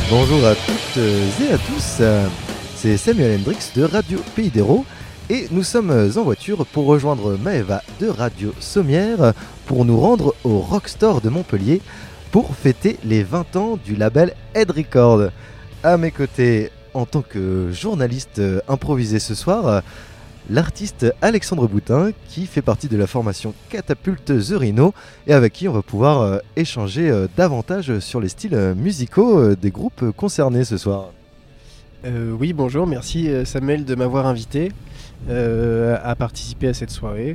Bonjour à toutes et à tous, c'est Samuel Hendrix de Radio Pays d'Hérault et nous sommes en voiture pour rejoindre Maëva de Radio Sommière pour nous rendre au Rockstore de Montpellier pour fêter les 20 ans du label Head Record. À mes côtés, en tant que journaliste improvisé ce soir, l'artiste Alexandre Boutin qui fait partie de la formation Catapulte The Rhino et avec qui on va pouvoir échanger davantage sur les styles musicaux des groupes concernés ce soir. Oui, bonjour, merci Samuel de m'avoir invité à participer à cette soirée.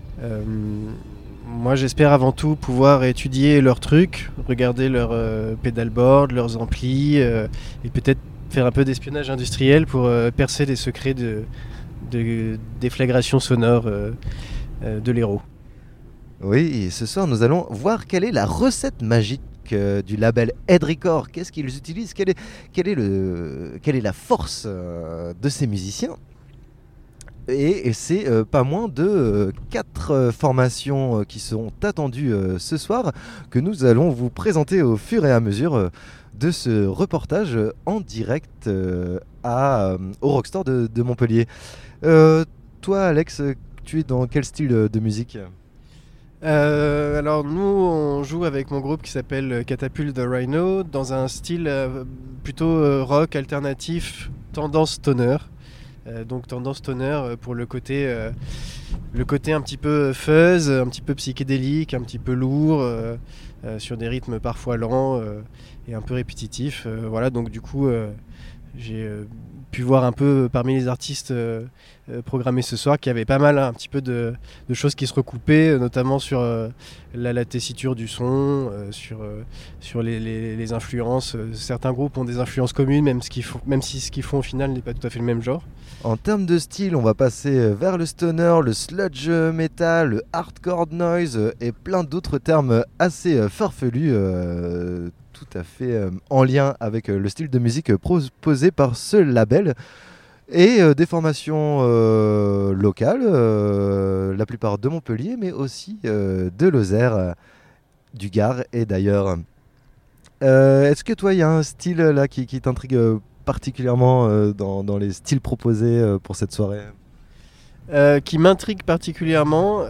Moi j'espère avant tout pouvoir étudier leurs trucs, regarder leurs pedalboards, leurs amplis et peut-être faire un peu d'espionnage industriel pour percer les secrets de déflagration sonore de l'héros. Oui, et ce soir nous allons voir quelle est la recette magique du label Head Record. Qu'est-ce qu'ils utilisent, quelle est la force de ces musiciens. Et c'est pas moins de 4 formations qui seront attendues ce soir que nous allons vous présenter au fur et à mesure de ce reportage en direct au Rockstore de Montpellier. Toi Alex, tu es dans quel style de musique ? Alors nous on joue avec mon groupe qui s'appelle Catapulte The Rhino dans un style plutôt rock alternatif, tendance stoner. Donc tendance stoner pour le côté un petit peu fuzz, un petit peu psychédélique, un petit peu lourd, sur des rythmes parfois lents et un peu répétitifs. Voilà, donc du coup j'ai pu voir un peu parmi les artistes programmés ce soir qu'il y avait pas mal un petit peu de choses qui se recoupaient, notamment sur la tessiture du son, sur les influences. Certains groupes ont des influences communes, même si ce qu'ils font au final n'est pas tout à fait le même genre. En termes de style, on va passer vers le stoner, le sludge metal, le hardcore noise et plein d'autres termes assez farfelus, tout à fait en lien avec le style de musique proposé par ce label. Et des formations locales, la plupart de Montpellier, mais aussi de Lozère, du Gard et d'ailleurs. Est-ce que toi, il y a un style là qui t'intrigue particulièrement dans les styles proposés pour cette soirée ? Qui m'intrigue particulièrement,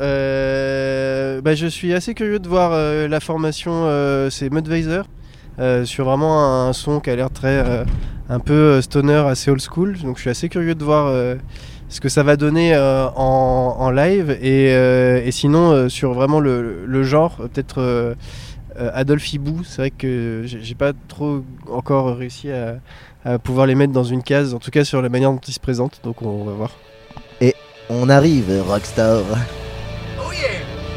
je suis assez curieux de voir la formation, c'est Mudvayser, sur vraiment un son qui a l'air très un peu stoner, assez old school. Donc je suis assez curieux de voir ce que ça va donner en live et sinon sur vraiment le genre, peut-être Adolphe Hibou. C'est vrai que j'ai pas trop encore réussi à pouvoir les mettre dans une case, en tout cas sur la manière dont ils se présentent, donc on va voir. Et on arrive, Rockstar. Oh yeah!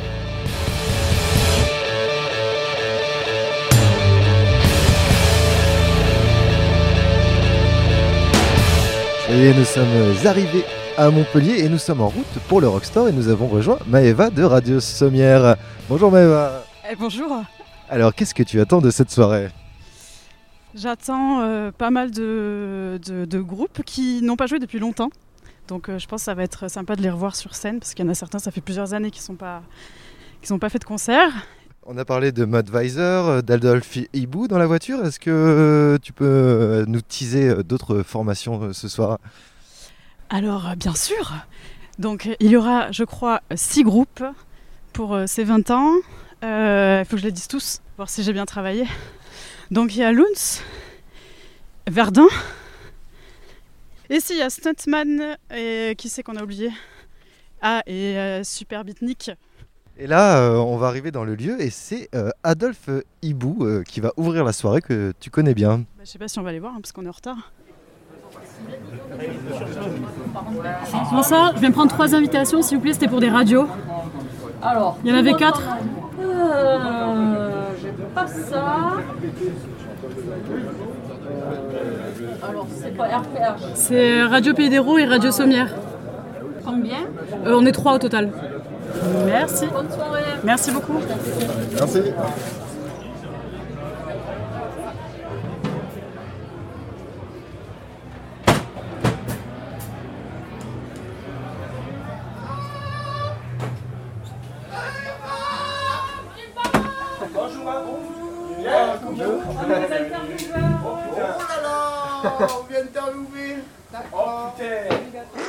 Et nous sommes arrivés à Montpellier et nous sommes en route pour le Rockstore et nous avons rejoint Maëva de Radio Sommière. Bonjour Maëva. Bonjour. Alors qu'est-ce que tu attends de cette soirée ? J'attends pas mal de groupes qui n'ont pas joué depuis longtemps. Donc je pense que ça va être sympa de les revoir sur scène parce qu'il y en a certains, ça fait plusieurs années qu'ils n'ont pas fait de concert. On a parlé de Mudvayser, d'Adolphe Hibou dans la voiture. Est-ce que tu peux nous teaser d'autres formations ce soir ? Alors bien sûr. Donc il y aura, je crois, 6 groupes pour ces 20 ans. Il faut que je les dise tous, voir si j'ai bien travaillé. Donc il y a Loons, Verdun. Et si, il y a Stuntman, et qui c'est qu'on a oublié ? Et Super Beatnik. Et là, on va arriver dans le lieu et c'est Adolphe Hibou qui va ouvrir la soirée que tu connais bien. Je sais pas si on va aller voir parce qu'on est en retard. Bonsoir, je viens prendre 3 invitations, s'il vous plaît, c'était pour des radios. Alors, il y en avait 4. J'ai pas ça. Alors, c'est pas RPH. C'est Radio Pays d'Hérault et Radio Sommière. Combien ? On est 3 au total. Merci. Bonne soirée. Merci beaucoup. Merci. Bonjour à vous. On vient d'interviewer. Oh putain.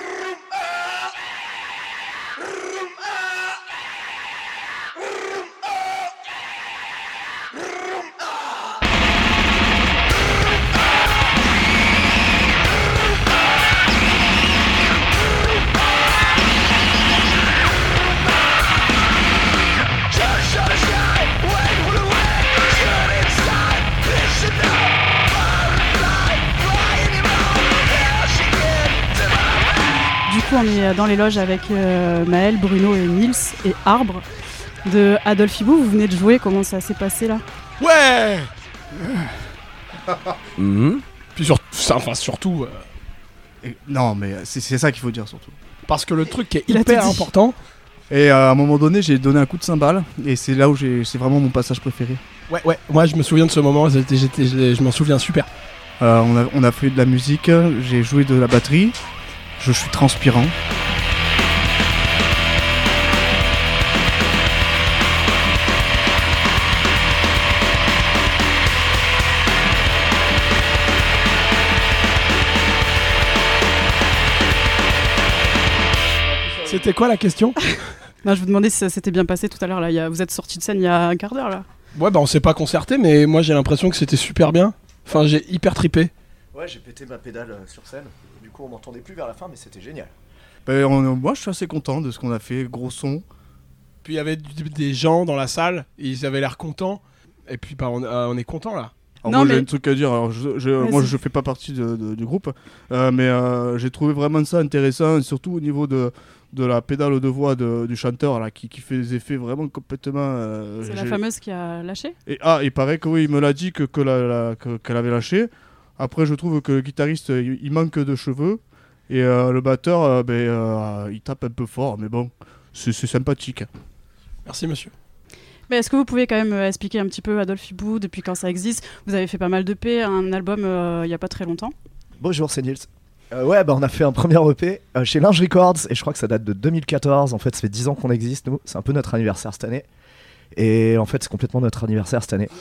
Du coup, on est dans les loges avec Maël, Bruno et Nils et Arbre de Adolphe Hibou. Vous venez de jouer, comment ça s'est passé là? Ouais. Puis surtout. Non, mais c'est ça qu'il faut dire surtout. Parce que le truc qui est Il a hyper tout dit. important. Et à un moment donné, j'ai donné un coup de cymbale. Et c'est là où c'est vraiment mon passage préféré. Ouais, moi je me souviens de ce moment, je m'en souviens super. On a fait de la musique, j'ai joué de la batterie. Je suis transpirant. C'était quoi la question? Non, je vous demandais si ça s'était bien passé tout à l'heure. Là. Vous êtes sorti de scène il y a un quart d'heure là. Ouais, bah on s'est pas concerté, mais moi j'ai l'impression que c'était super bien. Enfin, j'ai hyper trippé. Ouais, j'ai pété ma pédale sur scène. Du coup, on m'entendait plus vers la fin, mais c'était génial. Moi, je suis assez content de ce qu'on a fait. Gros son. Puis il y avait des gens dans la salle, ils avaient l'air contents. Et puis bah, on est contents là. Alors Non, moi mais- j'ai un truc à dire, alors moi je fais pas partie du groupe, mais j'ai trouvé vraiment ça intéressant, surtout au niveau de la pédale de voix du chanteur là, qui fait des effets vraiment complètement... C'est la fameuse qui a lâché. Et il paraît que oui, il me l'a dit qu'elle avait lâché. Après je trouve que le guitariste il manque de cheveux, et le batteur il tape un peu fort, mais bon, c'est sympathique. Merci monsieur. Mais est-ce que vous pouvez quand même expliquer un petit peu Adolphe Hibou, depuis quand ça existe? Vous avez fait pas mal d'EP, un album il y a pas très longtemps. Bonjour, c'est Nils. Ouais, bah on a fait un premier EP chez Linge Records et je crois que ça date de 2014. En fait, ça fait 10 ans qu'on existe, nous. C'est un peu notre anniversaire cette année. Et en fait, c'est complètement notre anniversaire cette année.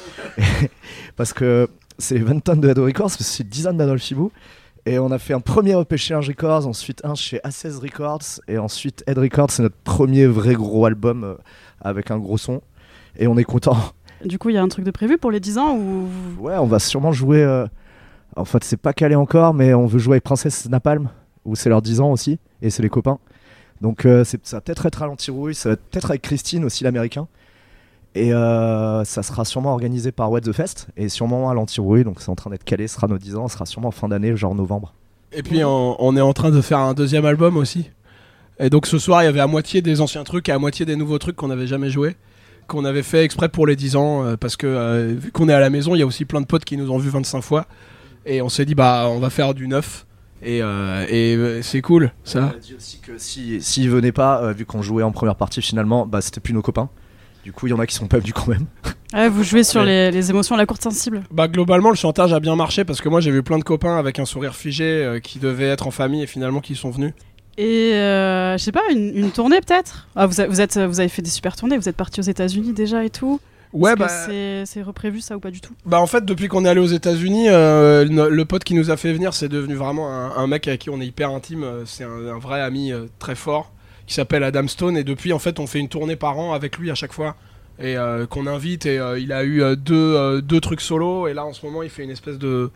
Parce que c'est 20 tonnes de Head Records, parce que c'est 10 ans d'Adolphe Hibou. Et on a fait un premier EP chez Linge Records, ensuite un chez A16 Records, et ensuite Head Records, c'est notre premier vrai gros album avec un gros son. Et on est content. Du coup, il y a un truc de prévu pour les 10 ans ou... Ouais, on va sûrement jouer. En fait, c'est pas calé encore, mais on veut jouer avec Princesse Napalm, où c'est leurs 10 ans aussi, et c'est les copains. Donc ça va peut-être être à l'Antirouille, ça va peut-être avec Christine aussi, l'américain. Et ça sera sûrement organisé par What the Fest, et sûrement à l'Antirouille, donc c'est en train d'être calé, ce sera nos 10 ans, ce sera sûrement en fin d'année, genre novembre. Et puis on est en train de faire un deuxième album aussi. Et donc ce soir, il y avait à moitié des anciens trucs et à moitié des nouveaux trucs qu'on n'avait jamais joués, qu'on avait fait exprès pour les 10 ans, parce que vu qu'on est à la maison, il y a aussi plein de potes qui nous ont vus 25 fois. Et on s'est dit, bah on va faire du neuf. Et c'est cool, ça. On a dit aussi que s'ils venaient pas, vu qu'on jouait en première partie finalement, bah c'était plus nos copains. Du coup, il y en a qui sont pas venus quand même. Ouais, vous jouez sur les émotions, la courte sensible. Bah globalement, le chantage a bien marché, parce que moi j'ai vu plein de copains avec un sourire figé qui devaient être en famille et finalement qui sont venus. Et je sais pas, une tournée peut-être. Vous avez fait des super tournées, vous êtes partis aux États-Unis déjà et tout. Ouais, Est-ce que c'est reprévu ça ou pas du tout? Bah en fait, depuis qu'on est allé aux États-Unis, le pote qui nous a fait venir, c'est devenu vraiment un mec avec qui on est hyper intime. C'est un vrai ami très fort qui s'appelle Adam Stone, et depuis en fait on fait une tournée par an avec lui à chaque fois, et qu'on invite, et il a eu deux trucs solo, et là en ce moment il fait une espèce de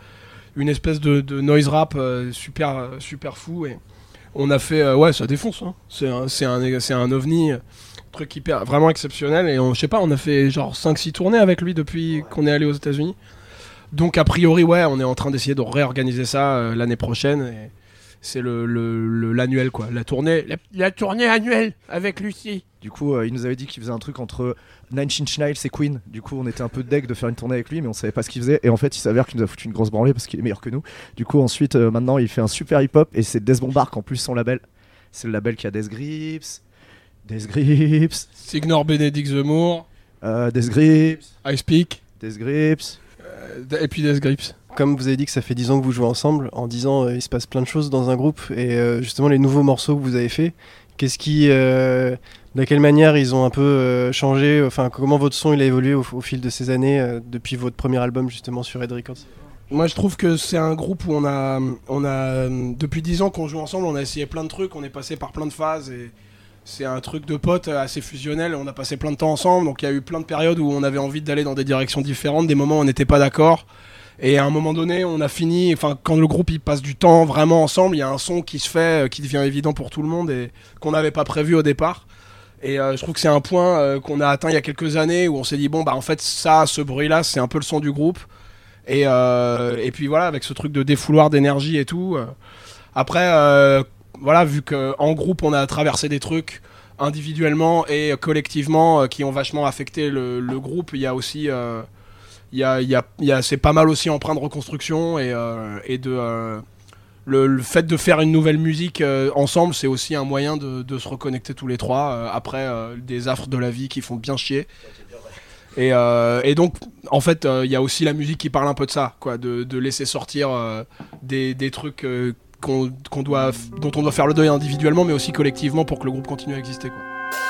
noise rap super fou, et on a fait ouais, ça défonce, hein. C'est un ovni, truc hyper vraiment exceptionnel, et je sais pas, on a fait genre 5-6 tournées avec lui depuis qu'on est allé aux États-Unis. Donc a priori ouais, on est en train d'essayer de réorganiser ça l'année prochaine, et c'est l'annuel quoi, la tournée annuelle avec Lucie. Du coup, il nous avait dit qu'il faisait un truc entre Nine Inch Nails et Queen. Du coup, on était un peu deg de faire une tournée avec lui, mais on savait pas ce qu'il faisait. Et en fait, il s'avère qu'il nous a foutu une grosse branlée parce qu'il est meilleur que nous. Du coup, ensuite, maintenant, il fait un super hip-hop, et c'est Death Bombark en plus, son label. C'est le label qui a Death Grips, Signor Benedict Zemmour, Death Grips, Ice Peak, Death Grips, et puis Death Grips. Comme vous avez dit que ça fait 10 ans que vous jouez ensemble, en 10 ans il se passe plein de choses dans un groupe, et justement les nouveaux morceaux que vous avez fait, qu'est-ce qui De quelle manière ils ont un peu changé, enfin comment votre son il a évolué au fil de ces années, depuis votre premier album justement sur Red Records? Moi je trouve que c'est un groupe où on a depuis 10 ans qu'on joue ensemble, on a essayé plein de trucs, on est passé par plein de phases et c'est un truc de potes assez fusionnel, on a passé plein de temps ensemble, donc il y a eu plein de périodes où on avait envie d'aller dans des directions différentes, des moments où on n'était pas d'accord. Et à un moment donné, on a fini, enfin quand le groupe il passe du temps vraiment ensemble, il y a un son qui se fait, qui devient évident pour tout le monde et qu'on n'avait pas prévu au départ. Et je trouve que c'est un point qu'on a atteint il y a quelques années où on s'est dit bon bah en fait ça, ce bruit-là, c'est un peu le son du groupe. Et puis voilà, avec ce truc de défouloir d'énergie et tout. Après, voilà, vu qu'en groupe on a traversé des trucs individuellement et collectivement qui ont vachement affecté le groupe, il y a aussi c'est pas mal aussi empreint de reconstruction et de le fait de faire une nouvelle musique ensemble, c'est aussi un moyen de se reconnecter tous les trois après des affres de la vie qui font bien chier. Et donc en fait il y a aussi la musique qui parle un peu de ça, quoi, de laisser sortir des trucs dont on doit faire le deuil individuellement mais aussi collectivement pour que le groupe continue à exister, quoi.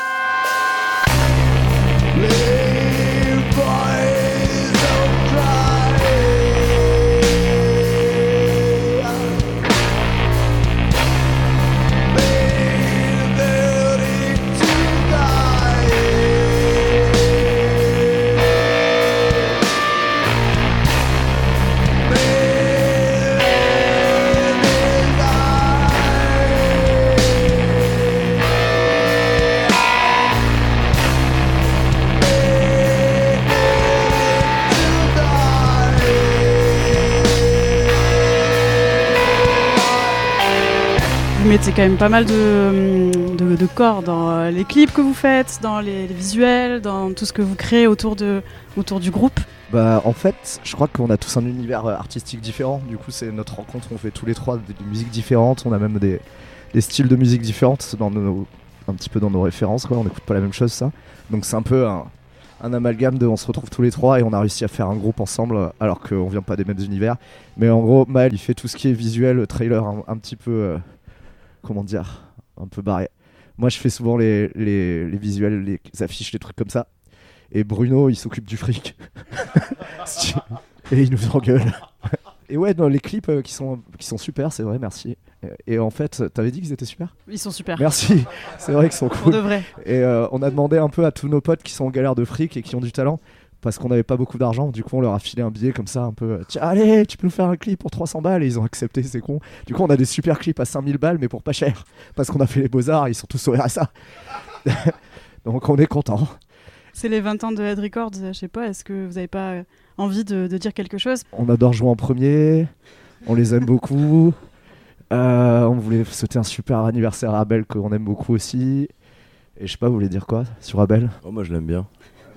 Vous mettez quand même pas mal de corps dans les clips que vous faites, dans les visuels, dans tout ce que vous créez autour du groupe. Bah en fait, je crois qu'on a tous un univers artistique différent. Du coup, c'est notre rencontre, on fait tous les trois des musiques différentes. On a même des styles de musique différentes un petit peu dans nos références, quoi. On n'écoute pas la même chose, ça. Donc c'est un peu un amalgame on se retrouve tous les trois et on a réussi à faire un groupe ensemble alors qu'on vient pas des mêmes univers. Mais en gros, Maël, il fait tout ce qui est visuel, trailer, un petit peu... comment dire, un peu barré. Moi je fais souvent les visuels, les affiches, les trucs comme ça. Et Bruno il s'occupe du fric. Et il nous engueule. Et ouais, non, les clips qui sont super, c'est vrai, merci. Et en fait, t'avais dit qu'ils étaient super ? Ils sont super. Merci, c'est vrai qu'ils sont cool. Pour de vrai. Et on a demandé un peu à tous nos potes qui sont en galère de fric et qui ont du talent, parce qu'on n'avait pas beaucoup d'argent, du coup on leur a filé un billet comme ça un peu, tiens allez tu peux nous faire un clip pour 300 balles, et ils ont accepté, c'est con. Du coup on a des super clips à 5000 balles mais pour pas cher, parce qu'on a fait les beaux-arts, ils sont tous au RSA. Donc on est content. C'est les 20 ans de Red Records, je sais pas, est-ce que vous avez pas envie de dire quelque chose ? On adore jouer en premier, on les aime beaucoup, on voulait souhaiter un super anniversaire à Abel qu'on aime beaucoup aussi, et je sais pas, vous voulez dire quoi sur Abel ? Oh, moi je l'aime bien.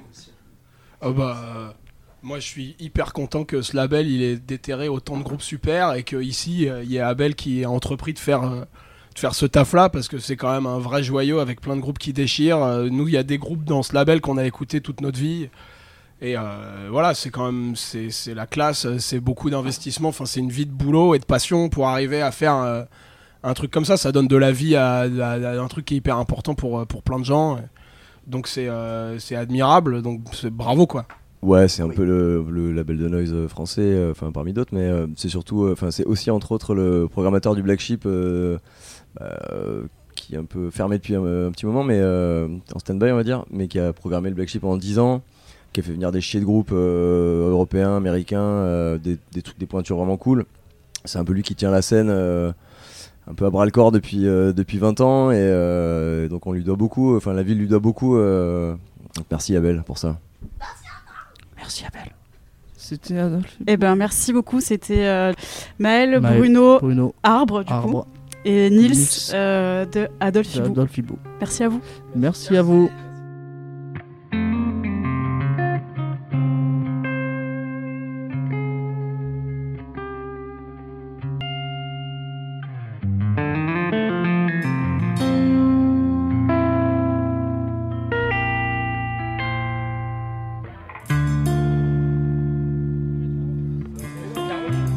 Moi je suis hyper content que ce label il ait déterré autant de groupes super et qu'ici il y ait Abel qui a entrepris de faire ce taf là, parce que c'est quand même un vrai joyau avec plein de groupes qui déchirent. Nous il y a des groupes dans ce label qu'on a écouté toute notre vie et voilà, c'est quand même c'est la classe, c'est beaucoup d'investissement, enfin c'est une vie de boulot et de passion pour arriver à faire un truc comme ça. Ça donne de la vie à un truc qui est hyper important pour plein de gens. Donc c'est admirable, donc c'est bravo, quoi. Ouais, c'est un peu le label de noise français, enfin parmi d'autres, mais c'est surtout, c'est aussi entre autres le programmateur du Black Sheep qui est un peu fermé depuis un petit moment, mais en stand-by on va dire, mais qui a programmé le Black Sheep pendant 10 ans, qui a fait venir des chiers de groupes européens, américains, des pointures vraiment cool. C'est un peu lui qui tient la scène un peu à bras le corps depuis 20 ans, et donc on lui doit beaucoup, enfin la ville lui doit beaucoup, donc merci Abel pour ça. Merci Abel. C'était Adolphe. Eh ben merci beaucoup, c'était Maël, Bruno, Arbre du coup, et Nils de Adolphe Ibo. Merci à vous. Merci à vous.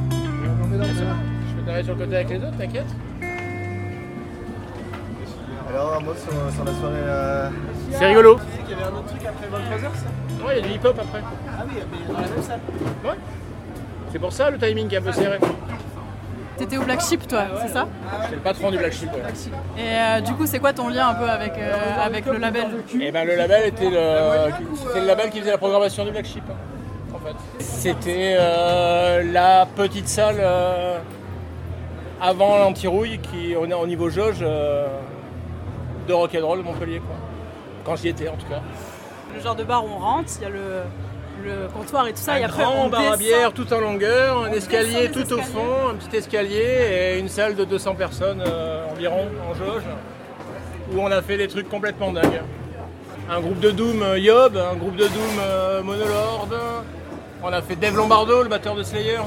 Sur le côté avec les autres, t'inquiète. Alors un mot sur la soirée. C'est rigolo. Tu disais qu'il y avait un autre truc après 23h, ça? Ouais, il y a du hip-hop après. Ah oui, mais dans la même salle. Ouais. C'est pour ça le timing est un peu serré. T'étais au Black Sheep, toi, c'est ça? C'est le patron du Black Sheep. Ouais. Et du coup, c'est quoi ton lien un peu avec le label? Et ben le label c'était le label qui faisait la programmation du Black Sheep. En fait. C'était la petite salle avant l'Antirouille qui on est au niveau jauge de rock'n'roll de Montpellier quoi. Quand j'y étais en tout cas. Le genre de bar où on rentre, il y a le comptoir et tout ça, et après grand on bar à descend. bière tout en longueur, un escalier descend les tout au fond, un petit escalier et une salle de 200 personnes environ en jauge où on a fait des trucs complètement dingues. Un groupe de Doom Yob, un groupe de Doom Monolord, on a fait Dave Lombardo, le batteur de Slayer.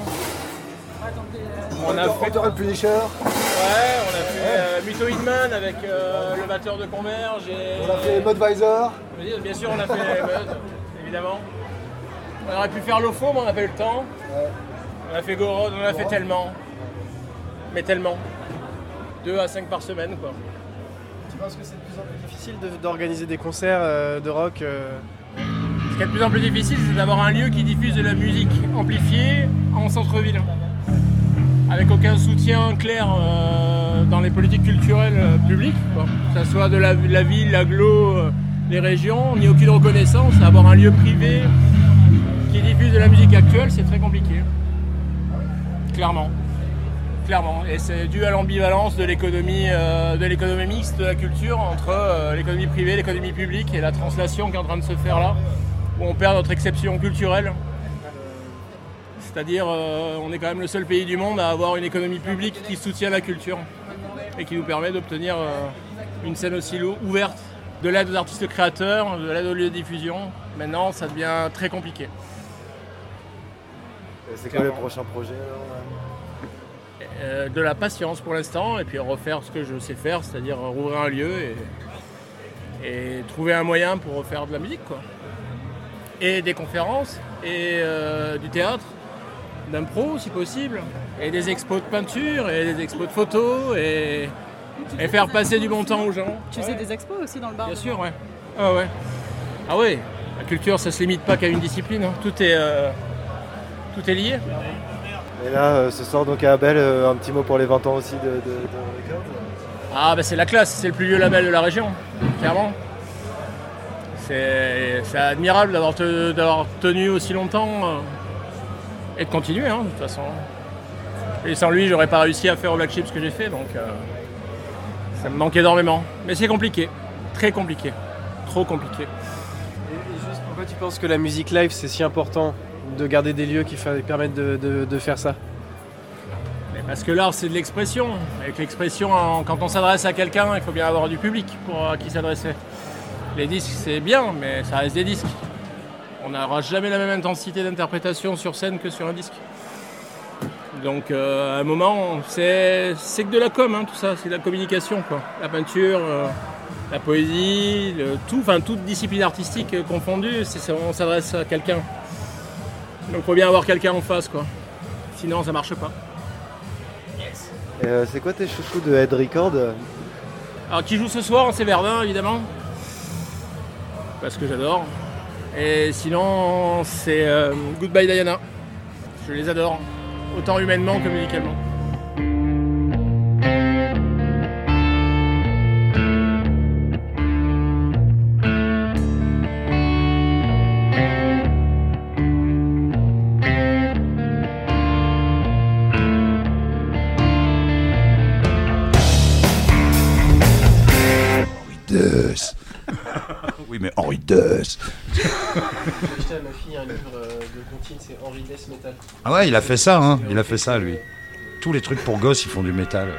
On a fait le Punisher. Ouais, on a fait Muto Hitman avec le batteur de Converge et... On a fait Budweiser. Bien sûr on a fait Bud, évidemment. On aurait pu faire l'OFO, mais on n'a pas eu le temps. Ouais. On a fait Gorod, on a fait tellement. Mais tellement. 2 à 5 par semaine, quoi. Tu penses que c'est de plus en plus difficile d'organiser des concerts de rock Ce qui est de plus en plus difficile, c'est d'avoir un lieu qui diffuse de la musique amplifiée en centre-ville. Avec aucun soutien clair dans les politiques culturelles publiques, quoi. Que ce soit de la ville, l'agglo, les régions, ni aucune reconnaissance. Avoir un lieu privé qui diffuse de la musique actuelle, c'est très compliqué. Clairement. Et c'est dû à l'ambivalence de l'économie mixte de la culture entre l'économie privée, l'économie publique et la translation qui est en train de se faire là, où on perd notre exception culturelle. C'est-à-dire, on est quand même le seul pays du monde à avoir une économie publique qui soutient la culture et qui nous permet d'obtenir une scène aussi ouverte, de l'aide aux artistes créateurs, de l'aide aux lieux de diffusion. Maintenant, ça devient très compliqué. C'est quoi le prochain projet De la patience pour l'instant, et puis refaire ce que je sais faire, c'est-à-dire rouvrir un lieu et trouver un moyen pour refaire de la musique, quoi. Et des conférences, et du théâtre, d'impro si possible, et des expos de peinture, et des expos de photos, et faire passer du bon temps aux gens. Tu faisais des expos aussi dans le bar? Bien sûr, ouais. Ah ouais. Ah ouais, la culture ça se limite pas qu'à une discipline, hein. Tout est lié. Et là, ce soir donc à Abel, un petit mot pour les 20 ans aussi de Records. Ah bah c'est la classe, c'est le plus vieux label de la région, clairement. C'est admirable d'avoir tenu aussi longtemps et de continuer, hein, de toute façon. Et sans lui, j'aurais pas réussi à faire au Black Sheep ce que j'ai fait, donc ça me manque énormément. Mais c'est compliqué, très compliqué, trop compliqué. Et juste, pourquoi tu penses que la musique live, c'est si important de garder des lieux qui permettent de faire ça? Mais parce que l'art, c'est de l'expression. Avec l'expression, quand on s'adresse à quelqu'un, il faut bien avoir du public à qui s'adresser. Les disques, c'est bien, mais ça reste des disques. On n'aura jamais la même intensité d'interprétation sur scène que sur un disque. Donc à un moment, c'est que de la com, hein, tout ça, c'est de la communication, quoi. La peinture, la poésie, toute discipline artistique confondue, on s'adresse à quelqu'un. Donc il faut bien avoir quelqu'un en face, quoi. Sinon ça marche pas. Yes. Et c'est quoi tes chouchous de Head Record? Alors qui joue ce soir, c'est Verdun évidemment. Parce que j'adore. Et sinon c'est Goodbye Diana. Je les adore. Autant humainement que musicalement. Oui, mais Henri Dess. J'ai acheté à ma fille un livre de comptines, c'est Henri Dess Metal. Ah ouais, il a fait ça, hein. Il a fait ça, lui. Tous les trucs pour gosses, ils font du métal.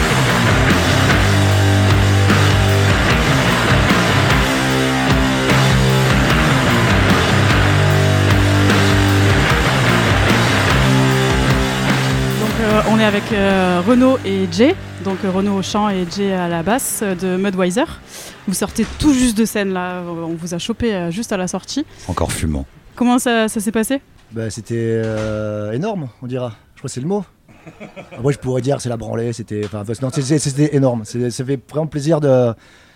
On est avec Renaud et Jay, donc Renaud au chant et Jay à la basse de Mudweiser. Vous sortez tout juste de scène là, on vous a chopé juste à la sortie. Encore fumant. Comment ça s'est passé? C'était énorme, on dira. Je crois que c'est le mot. Moi je pourrais dire que c'est la branlée, c'était énorme. Ça fait vraiment plaisir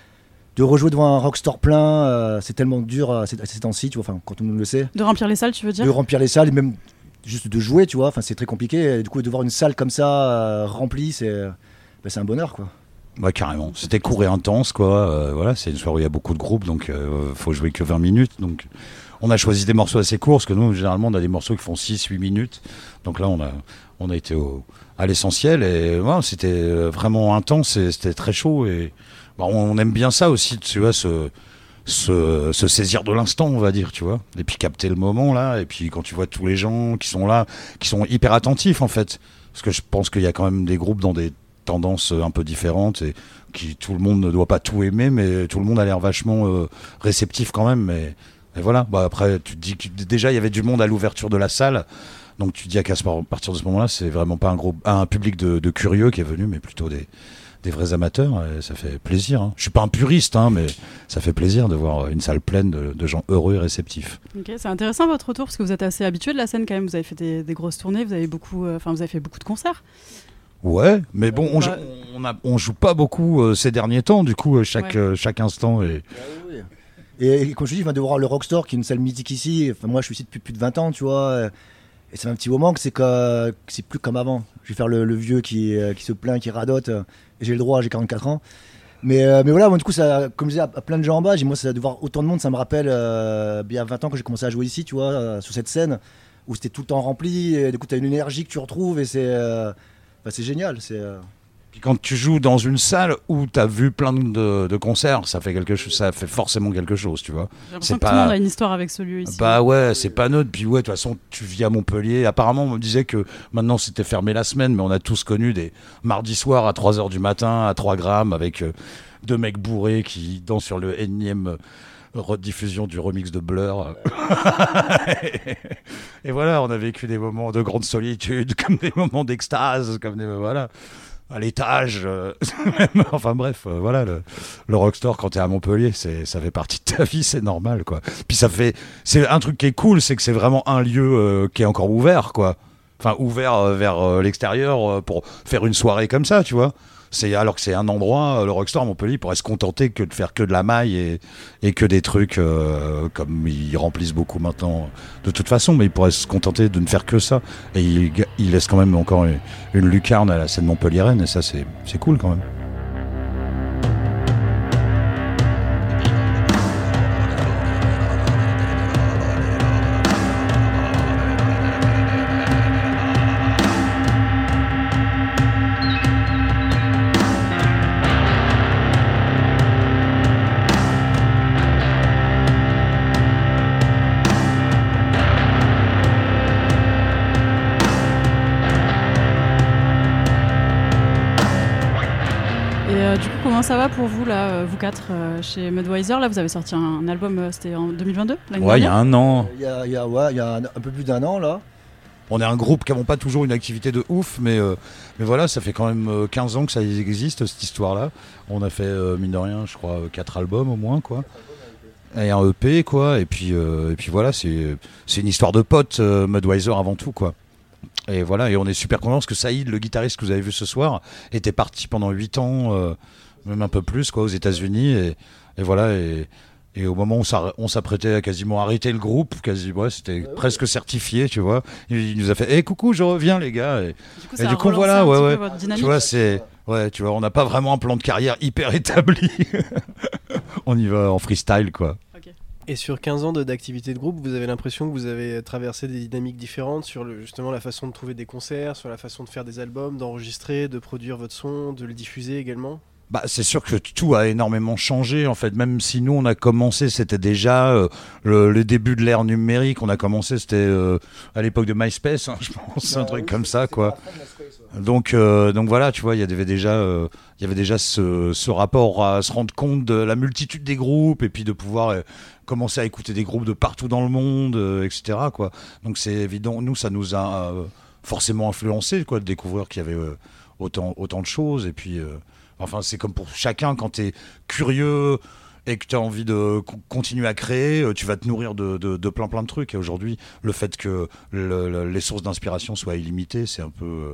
de rejouer devant un rockstore plein, c'est tellement dur à ces temps-ci, tu vois, enfin, quand tout le monde le sait. De remplir les salles, tu veux dire? De remplir les salles et même juste de jouer, tu vois, enfin, c'est très compliqué. Et du coup, de voir une salle comme ça remplie, c'est un bonheur, quoi. Ouais, carrément. C'était court et intense, quoi. Voilà, c'est une soirée où il y a beaucoup de groupes, donc faut jouer que 20 minutes. Donc, on a choisi des morceaux assez courts, parce que nous, généralement, on a des morceaux qui font 6-8 minutes. Donc là, on a été à l'essentiel, et ouais, c'était vraiment intense, et c'était très chaud. Et on aime bien ça aussi, tu vois, se saisir de l'instant, on va dire, tu vois. Et puis capter le moment, là. Et puis quand tu vois tous les gens qui sont là, qui sont hyper attentifs, en fait. Parce que je pense qu'il y a quand même des groupes dans des tendances un peu différentes et tout le monde ne doit pas tout aimer, mais tout le monde a l'air vachement réceptif quand même. Et voilà, après tu te dis que déjà il y avait du monde à l'ouverture de la salle, donc tu te dis à partir de ce moment-là, c'est vraiment pas un public de curieux qui est venu, mais plutôt des vrais amateurs, et ça fait plaisir. Je suis pas un puriste, mais ça fait plaisir de voir une salle pleine de gens heureux et réceptifs. Ok, c'est intéressant votre retour, parce que vous êtes assez habitué de la scène quand même, vous avez fait des grosses tournées, vous avez fait beaucoup de concerts. Ouais, mais bon, on joue pas beaucoup ces derniers temps, du coup, chaque instant est... Et comme je dis, de voir le Rockstore, qui est une salle mythique ici, moi je suis ici depuis plus de 20 ans, tu vois, et ça fait un petit moment que c'est plus comme avant. Je vais faire le vieux qui se plaint, qui radote, et j'ai le droit, j'ai 44 ans. Mais voilà, du coup, ça, comme je disais à plein de gens en bas, moi, ça de voir autant de monde, ça me rappelle il y a 20 ans quand j'ai commencé à jouer ici, tu vois, sur cette scène, où c'était tout le temps rempli, et du coup, tu as une énergie que tu retrouves, et c'est génial. Puis quand tu joues dans une salle où tu as vu plein de concerts, ça fait forcément quelque chose, tu vois. J'ai l'impression que tout le monde a une histoire avec ce lieu ici. Bah ouais, c'est pas neutre. Puis ouais, de toute façon, tu vis à Montpellier. Apparemment, on me disait que maintenant c'était fermé la semaine, mais on a tous connu des mardis soirs à 3h du matin, à 3 grammes, avec 2 mecs bourrés qui dansent sur le énième rediffusion du remix de Blur. Et voilà, on a vécu des moments de grande solitude, comme des moments d'extase, comme des... Voilà. À l'étage, enfin bref, voilà, le Rockstore quand t'es à Montpellier, ça fait partie de ta vie, c'est normal, quoi. Puis c'est un truc qui est cool, c'est que c'est vraiment un lieu qui est encore ouvert, quoi. Enfin, ouvert vers l'extérieur pour faire une soirée comme ça, tu vois. Alors que c'est un endroit, le Rockstore à Montpellier, pourrait se contenter que de faire que de la maille et que des trucs comme ils remplissent beaucoup maintenant de toute façon, mais ils pourraient se contenter de ne faire que ça. Et ils laissent quand même encore une lucarne à la scène montpelliéraine, et ça c'est cool quand même. Ça va pour vous là, vous quatre chez Mudweiser? Là, vous avez sorti un album, c'était en 2022? Ouais, il y a un an. Il y a un peu plus d'un an là. On est un groupe qui n'avons pas toujours une activité de ouf, mais voilà, ça fait quand même 15 ans que ça existe, cette histoire-là. On a fait, mine de rien, je crois, 4 albums au moins, quoi. Et un EP, quoi. Et puis voilà, c'est une histoire de potes, Mudweiser avant tout, quoi. Et voilà, et on est super contents parce que Saïd, le guitariste que vous avez vu ce soir, était parti pendant 8 ans, même un peu plus, quoi, aux États-Unis. Et voilà, et au moment où on s'apprêtait à quasiment arrêter le groupe, c'était presque certifié, tu vois. Il nous a fait coucou, je reviens, les gars. Et du coup voilà, ouais. Tu vois, tu vois, on n'a pas vraiment un plan de carrière hyper établi. On y va en freestyle, quoi. Et sur 15 ans d'activité de groupe, vous avez l'impression que vous avez traversé des dynamiques différentes sur justement la façon de trouver des concerts, sur la façon de faire des albums, d'enregistrer, de produire votre son, de le diffuser également? Bah, c'est sûr que tout a énormément changé, en fait. Même si nous, on a commencé, c'était déjà le début de l'ère numérique. On a commencé, c'était à l'époque de MySpace, je pense, un truc comme ça, quoi. Donc voilà, tu vois, il y avait déjà ce rapport à se rendre compte de la multitude des groupes, et puis de pouvoir commencer à écouter des groupes de partout dans le monde, etc., quoi. Donc c'est évident, nous, ça nous a forcément influencé, quoi, de découvrir qu'il y avait autant de choses. Et puis enfin, c'est comme pour chacun, quand t'es curieux et que tu as envie de continuer à créer, tu vas te nourrir de plein de trucs. Et aujourd'hui, le fait que les sources d'inspiration soient illimitées, c'est un peu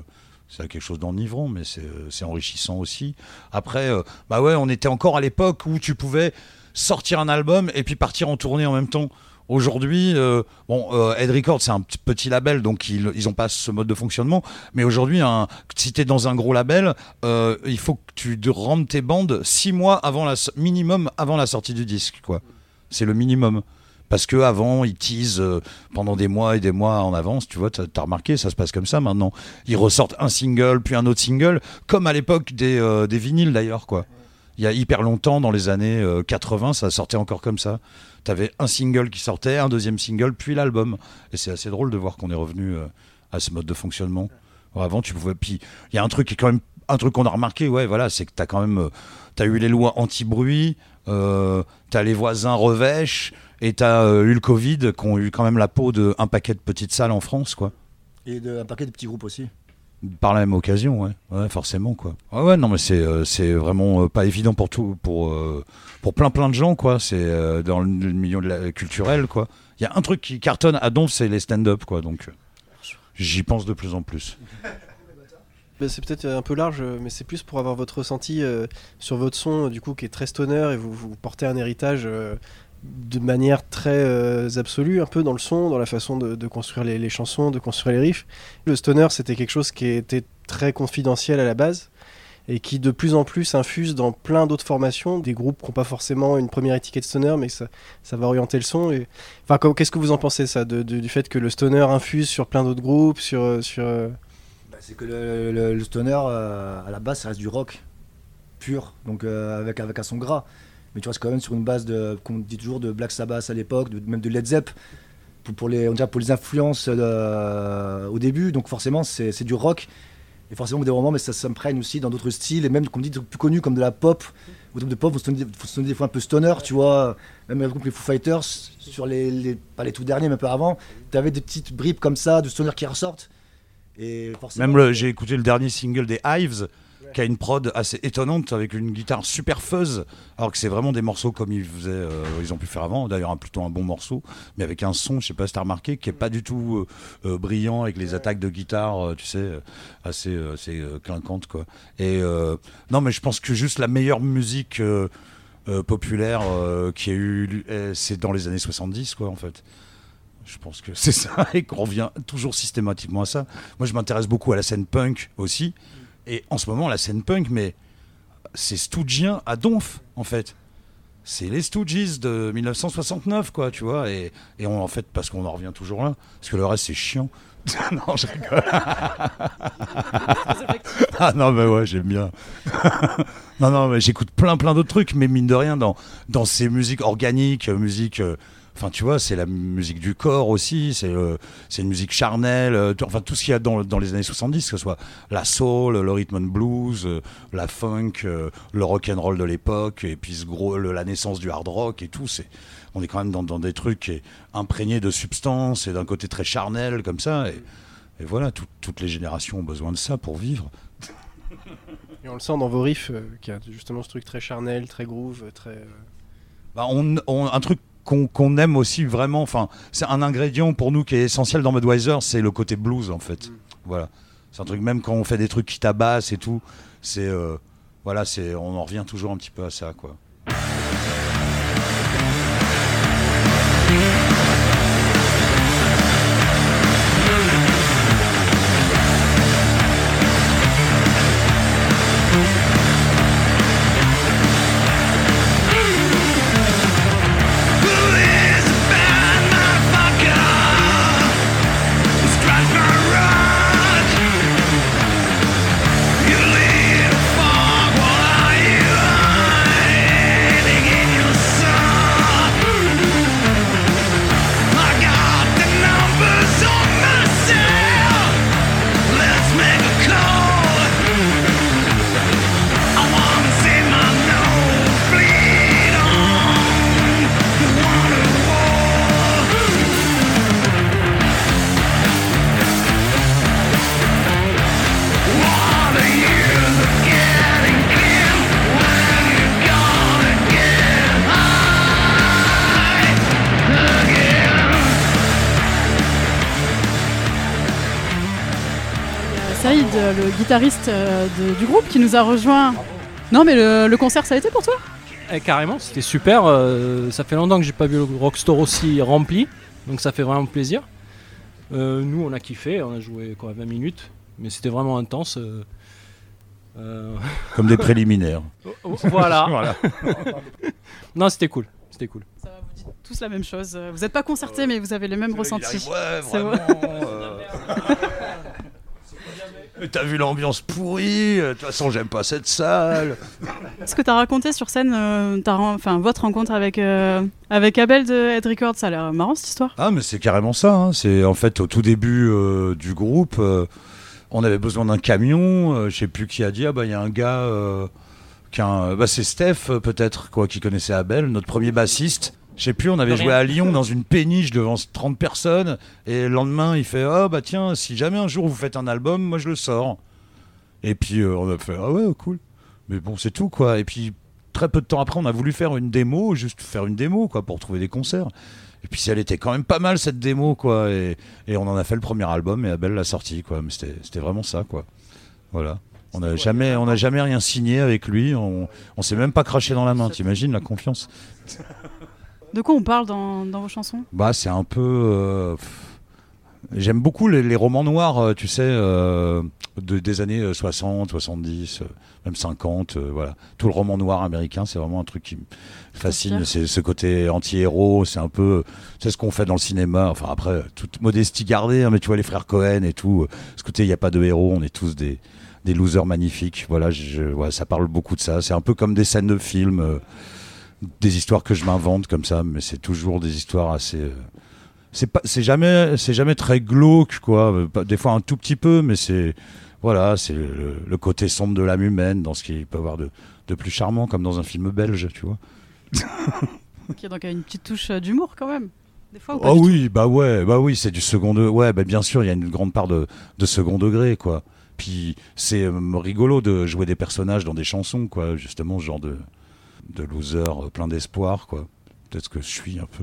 c'est quelque chose d'enivrant, mais c'est enrichissant aussi. Après, bah ouais, on était encore à l'époque où tu pouvais sortir un album et puis partir en tournée en même temps. Aujourd'hui, Head Records, c'est un petit label, donc ils n'ont pas ce mode de fonctionnement. Mais aujourd'hui, si tu es dans un gros label, il faut que tu rendes tes bandes 6 mois minimum avant la sortie du disque, quoi. C'est le minimum. Parce qu'avant, ils teasent pendant des mois et des mois en avance. Tu vois, t'as remarqué, ça se passe comme ça maintenant. Ils ressortent un single, puis un autre single, comme à l'époque des vinyles d'ailleurs, quoi. Il y a hyper longtemps, dans les années 80, ça sortait encore comme ça. T'avais un single qui sortait, un deuxième single, puis l'album. Et c'est assez drôle de voir qu'on est revenu à ce mode de fonctionnement. Avant, tu pouvais... Puis, il y a un truc qui est quand même... Un truc qu'on a remarqué, ouais, voilà, c'est que t'as quand même... t'as eu les lois anti-bruit, t'as les voisins revêches, et t'as eu le Covid, qui ont eu quand même la peau d'un paquet de petites salles en France, quoi. Et un paquet de petits groupes aussi. Par la même occasion, ouais, forcément, quoi. Ouais, non, mais c'est vraiment pas évident pour plein de gens, quoi. C'est dans le milieu culturel, quoi. Il y a un truc qui cartonne à Donf, c'est les stand-up, quoi. Donc, j'y pense de plus en plus. C'est peut-être un peu large, mais c'est plus pour avoir votre ressenti sur votre son, du coup, qui est très stoner, et vous portez un héritage de manière très absolue, un peu dans le son, dans la façon de construire les chansons, de construire les riffs. Le stoner, c'était quelque chose qui était très confidentiel à la base, et qui de plus en plus infuse dans plein d'autres formations, des groupes qui n'ont pas forcément une première étiquette stoner, mais ça va orienter le son. Et... Enfin, qu'est-ce que vous en pensez, ça, du fait que le stoner infuse sur plein d'autres groupes, C'est que le stoner, à la base, ça reste du rock pur, donc avec un son gras. Mais tu restes quand même sur une base qu'on dit toujours de Black Sabbath à l'époque, même de Led Zepp, pour les influences au début. Donc forcément, c'est du rock. Et forcément, au bout d'un moment, mais ça s'imprègne aussi dans d'autres styles, et même, comme dit, plus connus comme de la pop. Ou de pop, faut sonner des fois un peu stoner, tu vois. Même avec les Foo Fighters, sur pas les tout derniers, mais un peu avant, tu avais des petites bribes comme ça, de stoner qui ressortent. Et forcément, même j'ai écouté le dernier single des Hives, qui a une prod assez étonnante avec une guitare super fuzz, alors que c'est vraiment des morceaux comme ils ont pu faire avant, d'ailleurs plutôt un bon morceau, mais avec un son, je sais pas si t'as remarqué, qui est pas du tout brillant, avec les attaques de guitare, tu sais, assez clinquantes, quoi. Et non, mais je pense que juste la meilleure musique populaire qui a eu, c'est dans les années 70, quoi, en fait. Je pense que c'est ça, et qu'on revient toujours systématiquement à ça. Moi, je m'intéresse beaucoup à la scène punk aussi. Et en ce moment, la scène punk, mais c'est Stoogien à Donf, en fait. C'est les Stooges de 1969, quoi, tu vois. Et en fait, parce qu'on en revient toujours là, parce que le reste, c'est chiant. Non, je rigole. Ah non, mais ouais, j'aime bien. Non, mais j'écoute plein d'autres trucs, mais mine de rien, dans ces musiques organiques, enfin, tu vois, c'est la musique du corps aussi, c'est une musique charnelle, enfin tout ce qu'il y a dans les années 70, que ce soit la soul, le rhythm and blues, la funk, le rock and roll de l'époque, et puis la naissance du hard rock et tout. On est quand même dans des trucs imprégnés de substance et d'un côté très charnel comme ça. Et voilà, toutes les générations ont besoin de ça pour vivre. Et on le sent dans vos riffs, qu'il y a justement ce truc très charnel, très groove, très... Un truc qu'on aime aussi vraiment, enfin c'est un ingrédient pour nous qui est essentiel dans Mudweiser, c'est le côté blues en fait. Voilà, c'est un truc, même quand on fait des trucs qui tabassent et tout, c'est voilà, on en revient toujours un petit peu à ça, quoi. You leave a fog while I Saïd, le guitariste du groupe qui nous a rejoint. Non mais le concert ça a été pour toi ? Carrément, c'était super. Ça fait longtemps que j'ai pas vu le Rockstore aussi rempli, donc ça fait vraiment plaisir. Nous on a kiffé, on a joué 20 minutes, mais c'était vraiment intense. Comme des préliminaires. Voilà. Voilà. Non, c'était cool. Ça va, vous dites tous la même chose. Vous n'êtes pas concertés, mais vous avez les mêmes ressentis. Ouais, C'est vraiment. T'as vu l'ambiance pourrie, de toute façon j'aime pas cette salle. Ce que tu as raconté sur scène, votre rencontre avec Abel de Head Records, ça a l'air marrant cette histoire. Ah mais c'est carrément ça, hein. C'est en fait au tout début du groupe, on avait besoin d'un camion, je sais plus qui a dit, il y a un gars, c'est Steph peut-être, qui connaissait Abel, notre premier bassiste. Je sais plus, on avait joué à Lyon dans une péniche devant 30 personnes, et le lendemain il fait tiens, si jamais un jour vous faites un album, moi je le sors. Et puis on a fait cool. Mais bon, c'est tout quoi. Et puis très peu de temps après, on a voulu faire une démo, pour trouver des concerts. Et puis elle était quand même pas mal cette démo quoi, et on en a fait le premier album et Abel l'a sorti quoi. Mais c'était vraiment ça quoi. Voilà. On n'a jamais rien signé avec lui, on s'est même pas craché dans la main, t'imagines la confiance. De quoi on parle dans vos chansons ? C'est un peu... J'aime beaucoup les romans noirs, tu sais, des années 60, 70, même 50, voilà. Tout le roman noir américain, c'est vraiment un truc qui me fascine. C'est ce côté anti-héros, c'est un peu... C'est ce qu'on fait dans le cinéma. Enfin, après, toute modestie gardée, hein, mais tu vois, les frères Cohen et tout, ce côté, il n'y a pas de héros, on est tous des losers magnifiques. Voilà, ça parle beaucoup de ça. C'est un peu comme des scènes de films... des histoires que je m'invente comme ça, mais c'est toujours des histoires assez... C'est jamais très glauque, quoi. Des fois un tout petit peu, mais c'est le côté sombre de l'âme humaine dans ce qu'il peut y avoir de plus charmant, comme dans un film belge, tu vois. Ok, donc il y a une petite touche d'humour quand même. Des fois, ou pas oui, c'est du second degré. Ouais, bien sûr, il y a une grande part de second degré, quoi. Puis c'est rigolo de jouer des personnages dans des chansons, quoi. Justement, ce genre de loser plein d'espoir, quoi. Peut-être que je suis un peu.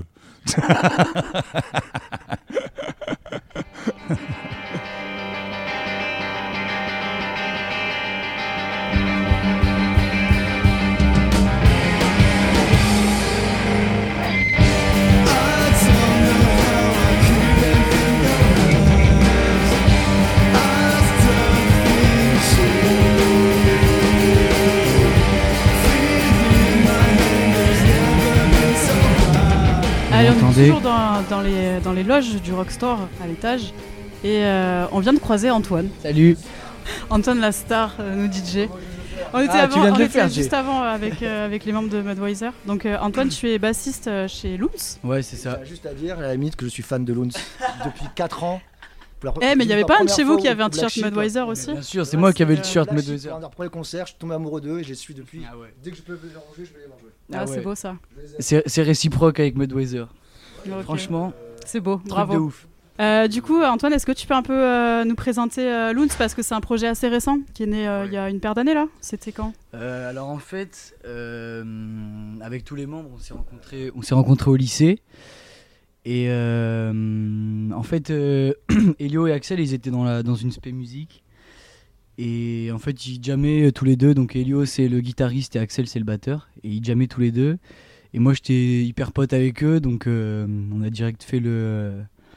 Allez, on est toujours dans les loges du Rockstore à l'étage et on vient de croiser Antoine. Salut. Antoine la star, nous DJ. On était juste avant avec les membres de Mudweiser. Donc Antoine, tu es bassiste chez Loons. Ouais, c'est ça. J'ai juste à dire à la limite que je suis fan de Loons depuis 4 ans. Mais il n'y avait pas un de chez vous qui avait un t-shirt Mudweiser aussi ? Bien sûr, c'est moi qui avais le t-shirt Mudweiser. Dans leur premier concert, je suis tombé amoureux d'eux et je les suis depuis. Dès que je peux les ranger, je vais les manger. C'est beau ça. C'est réciproque avec Mudweiser. Okay. Franchement, c'est beau, truc bravo. de ouf. Du coup, Antoine, est-ce que tu peux un peu nous présenter Loons, parce que c'est un projet assez récent qui est né il y a une paire d'années là. C'était quand ? Alors en fait, avec tous les membres, on s'est rencontrés au lycée. Et en fait, Elio et Axel, ils étaient dans une spé musique. Et en fait, ils jammaient tous les deux. Donc Elio, c'est le guitariste et Axel, c'est le batteur. Et ils jammaient tous les deux. Et moi, j'étais hyper pote avec eux. Donc on a direct fait le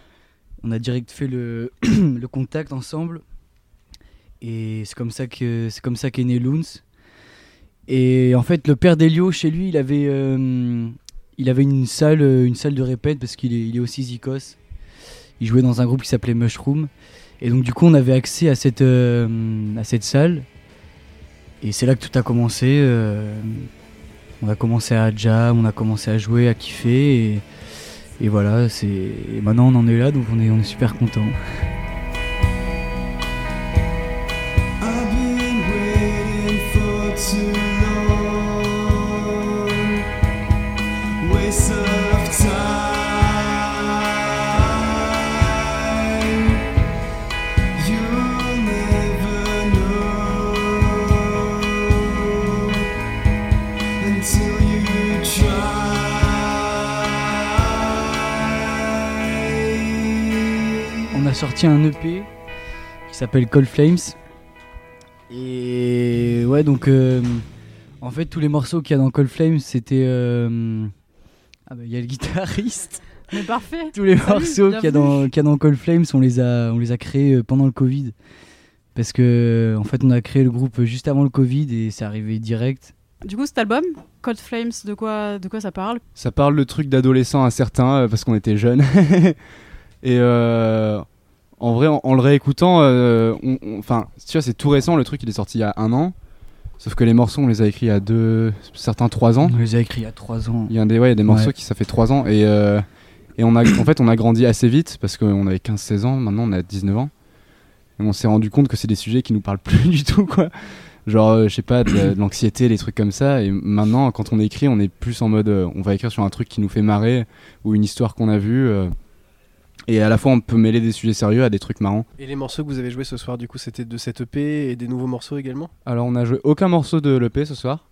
contact ensemble. Et c'est comme ça qu'est né Loons. Et en fait, le père d'Elio, chez lui, il avait une salle de répète parce qu'il est aussi zikos. Il jouait dans un groupe qui s'appelait Mushroom. Et donc du coup, on avait accès à cette salle. Et c'est là que tout a commencé. On a commencé à jam, on a commencé à jouer, à kiffer. Et voilà, et maintenant on en est là, donc on est super contents. On a sorti un EP qui s'appelle Cold Flames Et ouais, donc en fait, tous les morceaux qu'il y a dans Cold Flame, c'était. Ah bah, il y a le guitariste. Mais parfait. Tous les Salut, morceaux qu'il y a dans Cold Flames, on les a créés pendant le Covid. Parce que en fait, on a créé le groupe juste avant le Covid et c'est arrivé direct. Du coup, cet album, Cold Flames, de quoi ça parle? Ça parle de trucs d'adolescents incertains parce qu'on était jeunes. Et en vrai, en le réécoutant, enfin, tu vois, c'est tout récent. Le truc, il est sorti il y a 1 an. Sauf que les morceaux, on les a écrits il y a certains 3 ans. On les a écrits il y a 3 ans. Il y a des morceaux qui ça fait 3 ans. Et en fait, on a grandi assez vite parce qu'on avait 15-16 ans. Maintenant, on a 19 ans. Et on s'est rendu compte que c'est des sujets qui nous parlent plus du tout, quoi. Genre, je sais pas, de l'anxiété, des trucs comme ça. Et maintenant, quand on écrit, on est plus en mode, on va écrire sur un truc qui nous fait marrer ou une histoire qu'on a vue. Et à la fois, on peut mêler des sujets sérieux à des trucs marrants. Et les morceaux que vous avez joués ce soir, du coup, c'était de cette EP et des nouveaux morceaux également? Alors, on a joué aucun morceau de l'EP ce soir.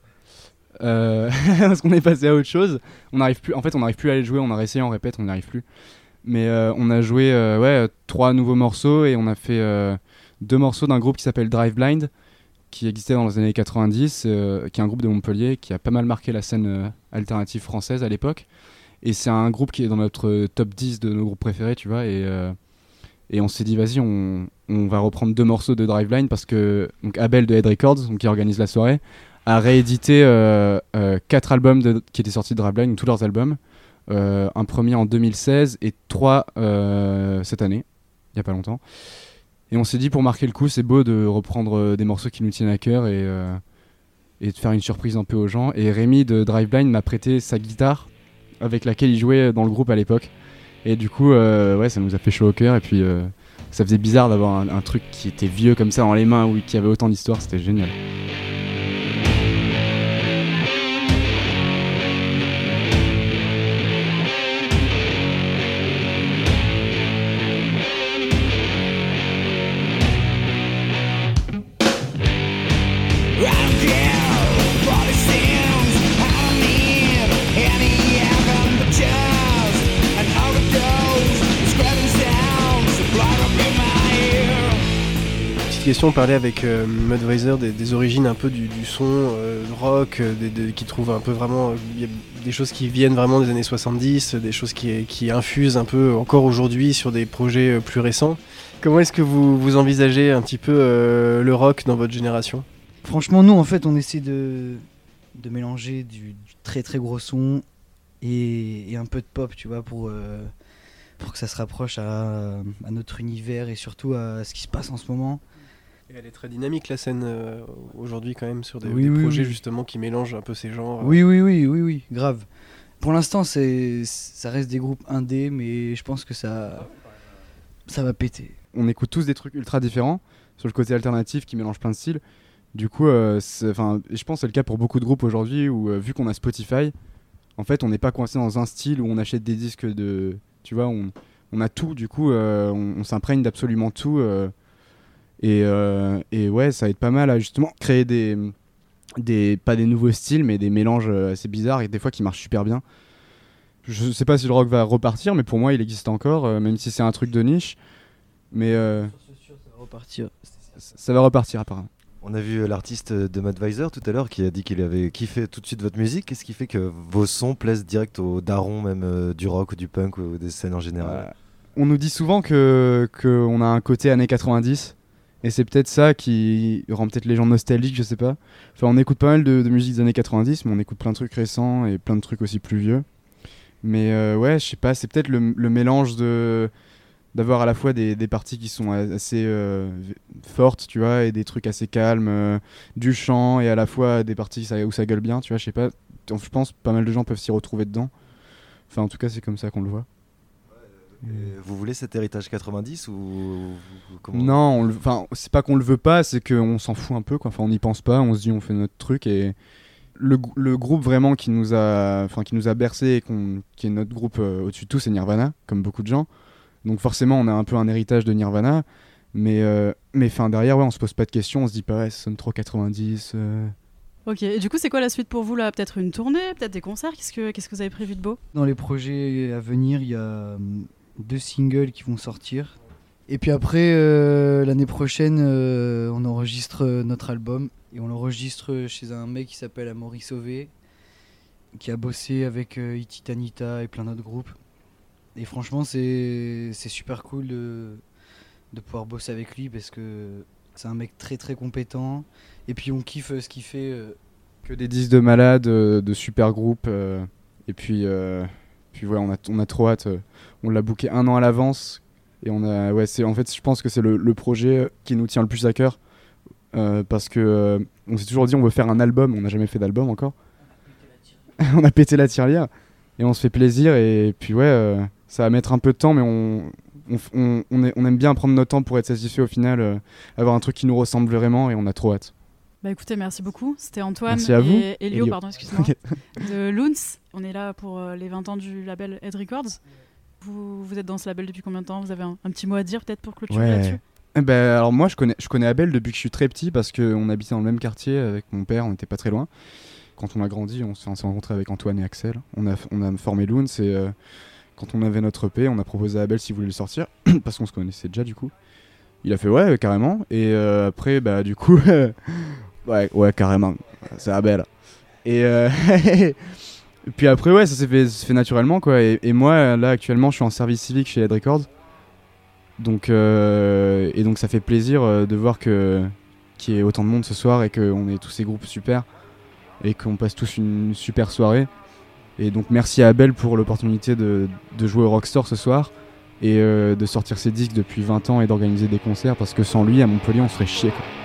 Parce qu'on est passé à autre chose. On n'arrive plus à aller jouer. On a réessayé, on répète, on n'y arrive plus. Mais on a joué 3 nouveaux morceaux et on a fait 2 morceaux d'un groupe qui s'appelle Drive Blind, qui existait dans les années 90, qui est un groupe de Montpellier qui a pas mal marqué la scène alternative française à l'époque. Et c'est un groupe qui est dans notre top 10 de nos groupes préférés, tu vois. Et on s'est dit, vas-y, on va reprendre 2 morceaux de Drive Blind parce que donc Abel de Head Records, donc, qui organise la soirée, a réédité 4 albums qui étaient sortis de Drive Blind, tous leurs albums. Un premier en 2016 et 3 cette année, il n'y a pas longtemps. Et on s'est dit, pour marquer le coup, c'est beau de reprendre des morceaux qui nous tiennent à cœur et de faire une surprise un peu aux gens. Et Rémi de Drive Blind m'a prêté sa guitare avec laquelle il jouait dans le groupe à l'époque. Et du coup, ça nous a fait chaud au cœur. Et puis, ça faisait bizarre d'avoir un truc qui était vieux comme ça dans les mains, qui avait autant d'histoire. C'était génial. Question, on parlait avec Mudvisor des origines un peu du son rock, qui trouve un peu vraiment, il y a des choses qui viennent vraiment des années 70, des choses qui infusent un peu encore aujourd'hui sur des projets plus récents. Comment est-ce que vous envisagez un petit peu le rock dans votre génération? Franchement, nous, en fait, on essaie de mélanger du très très gros son et un peu de pop, tu vois, pour que ça se rapproche à notre univers et surtout à ce qui se passe en ce moment. Et elle est très dynamique, la scène aujourd'hui quand même, sur des projets justement qui mélangent un peu ces genres. Oui, grave. Pour l'instant, ça reste des groupes indés, mais je pense que ça va péter. On écoute tous des trucs ultra différents sur le côté alternatif qui mélange plein de styles. Du coup, je pense que c'est le cas pour beaucoup de groupes aujourd'hui où, vu qu'on a Spotify, en fait, on n'est pas coincé dans un style où on achète des disques de... Tu vois, on a tout, du coup, on s'imprègne d'absolument tout. Et ouais, ça aide pas mal à justement créer pas des nouveaux styles, mais des mélanges assez bizarres et des fois qui marchent super bien. Je sais pas si le rock va repartir, mais pour moi il existe encore, même si c'est un truc de niche. Mais ça va repartir. Ça va repartir apparemment. On a vu l'artiste de Mudvisor tout à l'heure qui a dit qu'il avait kiffé tout de suite votre musique. Qu'est-ce qui fait que vos sons plaisent direct aux darons, même du rock ou du punk ou des scènes en général? On nous dit souvent qu'on a un côté années 90. Et c'est peut-être ça qui rend peut-être les gens nostalgiques, je sais pas. Enfin, on écoute pas mal de musique des années 90, mais on écoute plein de trucs récents et plein de trucs aussi plus vieux. Mais ouais, je sais pas, c'est peut-être le mélange d'avoir à la fois des parties qui sont assez fortes, tu vois, et des trucs assez calmes, du chant, et à la fois des parties où ça gueule bien, tu vois, je sais pas. Je pense que pas mal de gens peuvent s'y retrouver dedans. Enfin, en tout cas, c'est comme ça qu'on le voit. Vous voulez cet héritage 90 ou comment? Non, c'est pas qu'on le veut pas, c'est qu'on s'en fout un peu, quoi. Enfin, on n'y pense pas, on se dit on fait notre truc. Et le groupe vraiment qui nous a bercé et qui est notre groupe au-dessus de tout, c'est Nirvana, comme beaucoup de gens. Donc forcément, on a un peu un héritage de Nirvana, mais derrière, ouais, on se pose pas de questions, on se dit pas ouais, ça sonne trop 90. Ok, et du coup, c'est quoi la suite pour vous là? Peut-être une tournée, peut-être des concerts? Qu'est-ce que vous avez prévu de beau? Dans les projets à venir, il y a 2 singles qui vont sortir. Et puis après, l'année prochaine, on enregistre notre album. Et on l'enregistre chez un mec qui s'appelle Amaury Sauvé, qui a bossé avec Ititanita et plein d'autres groupes. Et franchement, c'est super cool de pouvoir bosser avec lui parce que c'est un mec très très compétent. Et puis on kiffe ce qu'il fait. Que des disques de malades, de super groupes. Et puis ouais, on a trop hâte. On l'a booké 1 an à l'avance. Et en fait, je pense que c'est le projet qui nous tient le plus à cœur. Parce que on s'est toujours dit on veut faire un album. On n'a jamais fait d'album encore. On a pété la tirelire. Et on se fait plaisir. Et puis ouais, ça va mettre un peu de temps, mais on aime bien prendre notre temps pour être satisfait au final, avoir un truc qui nous ressemble vraiment, et on a trop hâte. Bah écoutez, merci beaucoup. C'était Antoine Merci à vous. et Elio, pardon, excuse-moi, de Loons. On est là pour les 20 ans du label Head Records. Vous êtes dans ce label depuis combien de temps? Vous avez un petit mot à dire peut-être pour clôturer là-dessus? Alors moi je connais Abel depuis que je suis très petit parce qu'on habitait dans le même quartier avec mon père, on n'était pas très loin. Quand on a grandi, on s'est rencontrés avec Antoine et Axel. On a formé Loons et quand on avait notre EP, on a proposé à Abel s'il voulait le sortir parce qu'on se connaissait déjà du coup. Il a fait ouais carrément et après bah du coup ouais carrément, c'est Abel. Et puis après ouais ça s'est fait naturellement quoi. Et moi là actuellement je suis en service civique chez Head Records. Donc ça fait plaisir de voir qu'il y ait autant de monde ce soir et qu'on ait tous ces groupes super et qu'on passe tous une super soirée. Et donc merci à Abel pour l'opportunité de jouer au Rockstore ce soir et de sortir ses disques depuis 20 ans et d'organiser des concerts parce que sans lui à Montpellier on se ferait chier quoi.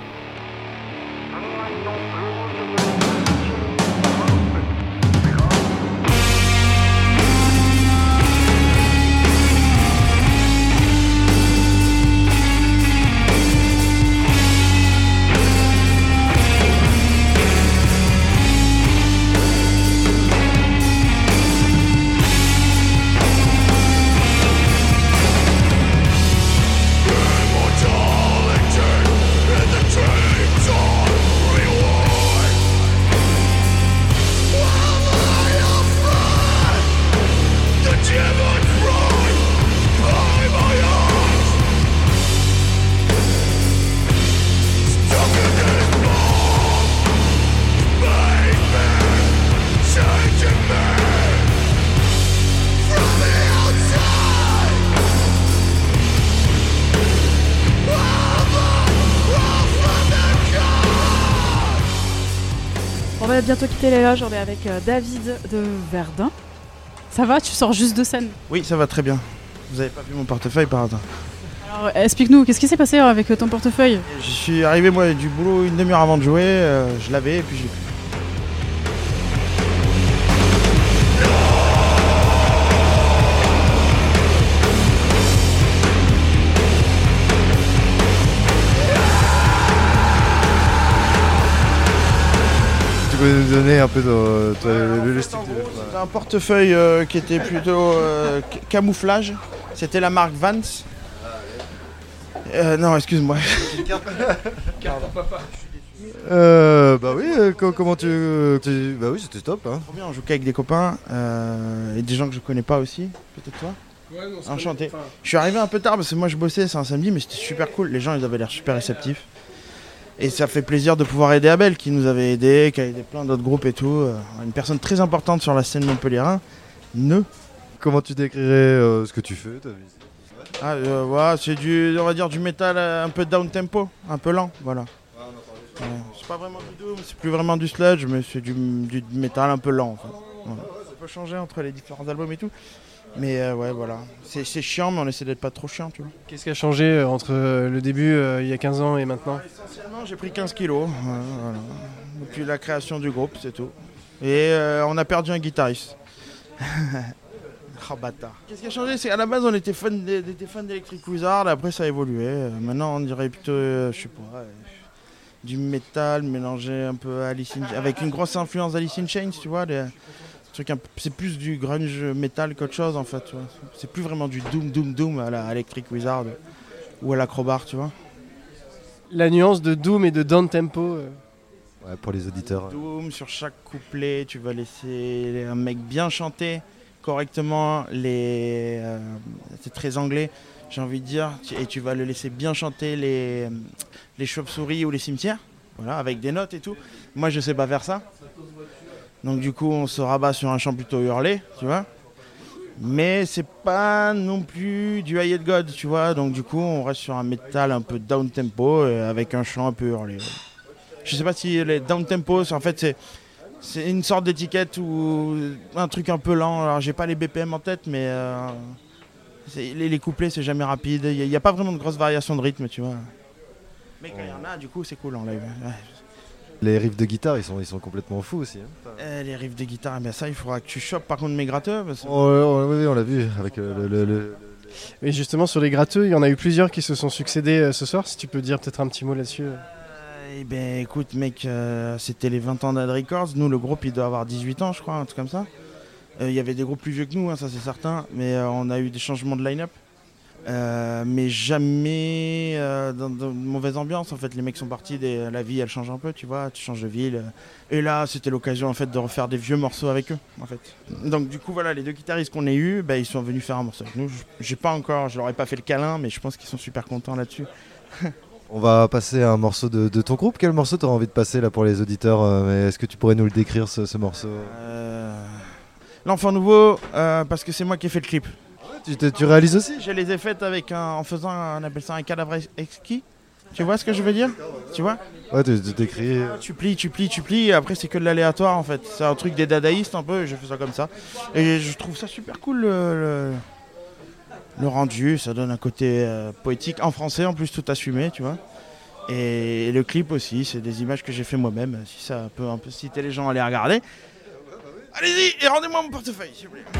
On va bientôt quitter les loges, on est avec David de Verdun. Ça va, tu sors juste de scène? Oui, ça va très bien. Vous avez pas vu mon portefeuille par hasard? Alors explique-nous, qu'est-ce qui s'est passé avec ton portefeuille? Je suis arrivé moi du boulot une demi-heure avant de jouer, je l'avais et puis je l'ai plus. Tu peux nous donner un peu le style de... C'était un portefeuille qui était plutôt camouflage. C'était la marque Vans. Non, excuse-moi. Bah oui, comment tu... Bah oui, c'était top. Hein. Trop bien, on joue qu'avec des copains et des gens que je connais pas aussi. Peut-être toi? Ouais, non, enchanté. Je suis arrivé un peu tard parce que moi je bossais, c'est un samedi, mais c'était super cool. Les gens ils avaient l'air super réceptifs. Et ça fait plaisir de pouvoir aider Abel qui nous avait aidé, qui a aidé plein d'autres groupes et tout. Une personne très importante sur la scène montpelliérain. Comment tu décrirais ce que tu fais, ta musique? Ouais, c'est on va dire du métal un peu down tempo, un peu lent, voilà. Ouais, c'est pas vraiment du doom, c'est plus vraiment du sludge, mais c'est du métal un peu lent en fait. Voilà. Ça peut changer entre les différents albums et tout. Mais ouais, voilà. C'est chiant, mais on essaie d'être pas trop chiant, tu vois. Qu'est-ce qui a changé entre le début il y a 15 ans et maintenant? Essentiellement, j'ai pris 15 kilos. Voilà. Depuis la création du groupe, c'est tout. Et on a perdu un guitariste. Oh bâtard. Qu'est-ce qui a changé? C'est qu'à la base, on était fans d'Electric Wizard, après ça a évolué. Maintenant, on dirait plutôt, je sais pas, du métal mélangé un peu à Alice in... avec une grosse influence d'Alice in Chains, tu vois. C'est plus du grunge metal qu'autre chose en fait, tu vois. C'est plus vraiment du doom à la Electric Wizard ou à l'Acrobat, tu vois. La nuance de doom et de down tempo. Ouais, pour les auditeurs. Doom, sur chaque couplet, tu vas laisser un mec bien chanter correctement. C'est très anglais. j'ai envie de dire, et tu vas le laisser bien chanter les chauves-souris ou les cimetières, voilà, avec des notes et tout. Moi, je sais pas faire ça. Donc du coup, on se rabat sur un chant plutôt hurlé, tu vois. Mais c'est pas non plus du High God, tu vois. Donc du coup, on reste sur un métal un peu down tempo avec un chant un peu hurlé. Je sais pas si les down tempo, en fait, c'est une sorte d'étiquette ou un truc un peu lent. Alors j'ai pas les BPM en tête, mais les couplets c'est jamais rapide. Il y a pas vraiment de grosses variations de rythme, tu vois. Mais quand il y en a, du coup, c'est cool en live. Ouais. Les riffs de guitare, ils sont complètement fous aussi. Hein. Les riffs de guitare, ça, il faudra que tu chopes par contre mes gratteux. Parce... oui, on l'a vu avec le... Et justement, sur les gratteux, il y en a eu plusieurs qui se sont succédés ce soir. Si tu peux dire peut-être un petit mot là-dessus. Eh ben écoute, mec, c'était les 20 ans d'Ad Records. Nous, le groupe, il doit avoir 18 ans, je crois, un truc comme ça. Il y avait des groupes plus vieux que nous, hein, ça c'est certain. Mais on a eu des changements de line-up. Mais jamais dans de mauvaise ambiance en fait. Les mecs sont partis, la vie elle change un peu, tu vois, tu changes de ville. Et là c'était l'occasion en fait de refaire des vieux morceaux avec eux en fait. Donc du coup voilà, les deux guitaristes qu'on a eu, ils sont venus faire un morceau avec nous. Je leur ai pas fait le câlin, mais je pense qu'ils sont super contents là-dessus. On va passer à un morceau de ton groupe. Quel morceau tu auras envie de passer là pour les auditeurs mais est-ce que tu pourrais nous le décrire ce morceau? L'Enfant Nouveau, parce que c'est moi qui ai fait le clip. Tu réalises aussi? Je les ai faites en faisant on appelle ça un cadavre exquis. Tu vois ce que je veux dire? Tu vois? Ouais, tu t'écris. Tu plies, et après c'est que de l'aléatoire en fait. C'est un truc des dadaïstes un peu, et je fais ça comme ça. Et je trouve ça super cool le rendu, ça donne un côté poétique en français en plus, tout assumé, tu vois. Et le clip aussi, c'est des images que j'ai fait moi-même, si ça peut un peu citer les gens à les regarder. Allez-y et rendez-moi mon portefeuille s'il vous plaît.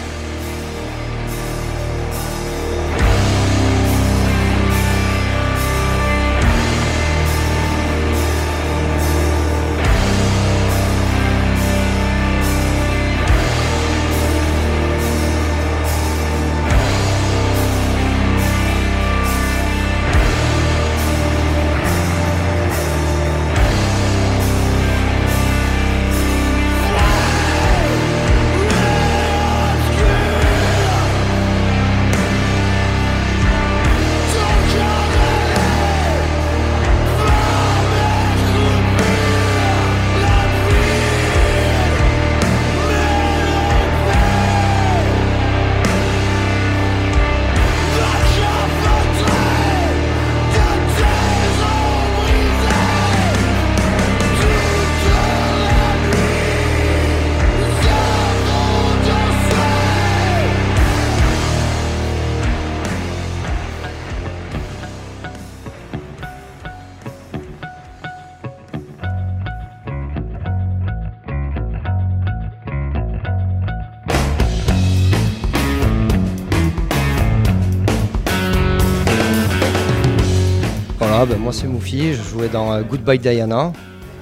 Moi c'est Moufi, je jouais dans Goodbye Diana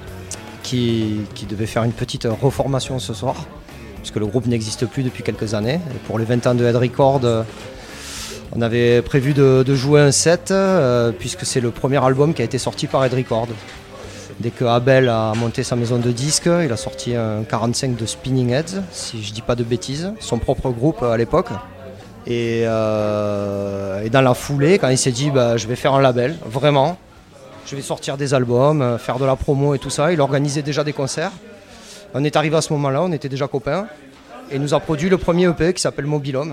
qui devait faire une petite reformation ce soir puisque le groupe n'existe plus depuis quelques années. Et pour les 20 ans de Head Record, on avait prévu de jouer un set puisque c'est le premier album qui a été sorti par Head Record. Dès que Abel a monté sa maison de disques, il a sorti un 45 de Spinning Heads, si je dis pas de bêtises, son propre groupe à l'époque. Et dans la foulée, quand il s'est dit je vais faire un label, vraiment, je vais sortir des albums, faire de la promo et tout ça, il organisait déjà des concerts. On est arrivé à ce moment-là, on était déjà copains, et il nous a produit le premier EP qui s'appelle Mobilhome.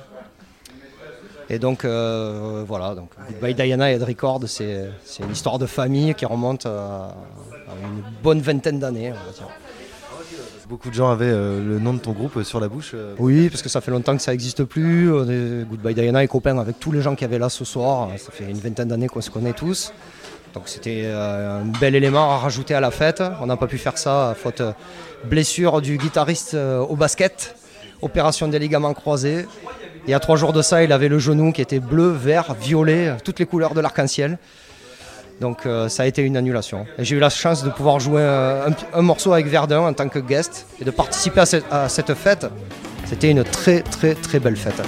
Et donc voilà, donc Goodbye Diana et Head Record, c'est une histoire de famille qui remonte à une bonne vingtaine d'années, on va dire. Beaucoup de gens avaient le nom de ton groupe sur la bouche. Oui, parce que ça fait longtemps que ça n'existe plus. Goodbye Diana est copain avec tous les gens qui avaient là ce soir. Ça fait une vingtaine d'années qu'on se connaît tous. Donc c'était un bel élément à rajouter à la fête. On n'a pas pu faire ça, faute blessure du guitariste au basket. Opération des ligaments croisés. Il y a 3 jours de ça, il avait le genou qui était bleu, vert, violet, toutes les couleurs de l'arc-en-ciel. Donc ça a été une annulation. Et j'ai eu la chance de pouvoir jouer un morceau avec Verdun en tant que guest et de participer à cette fête. C'était une très très très belle fête.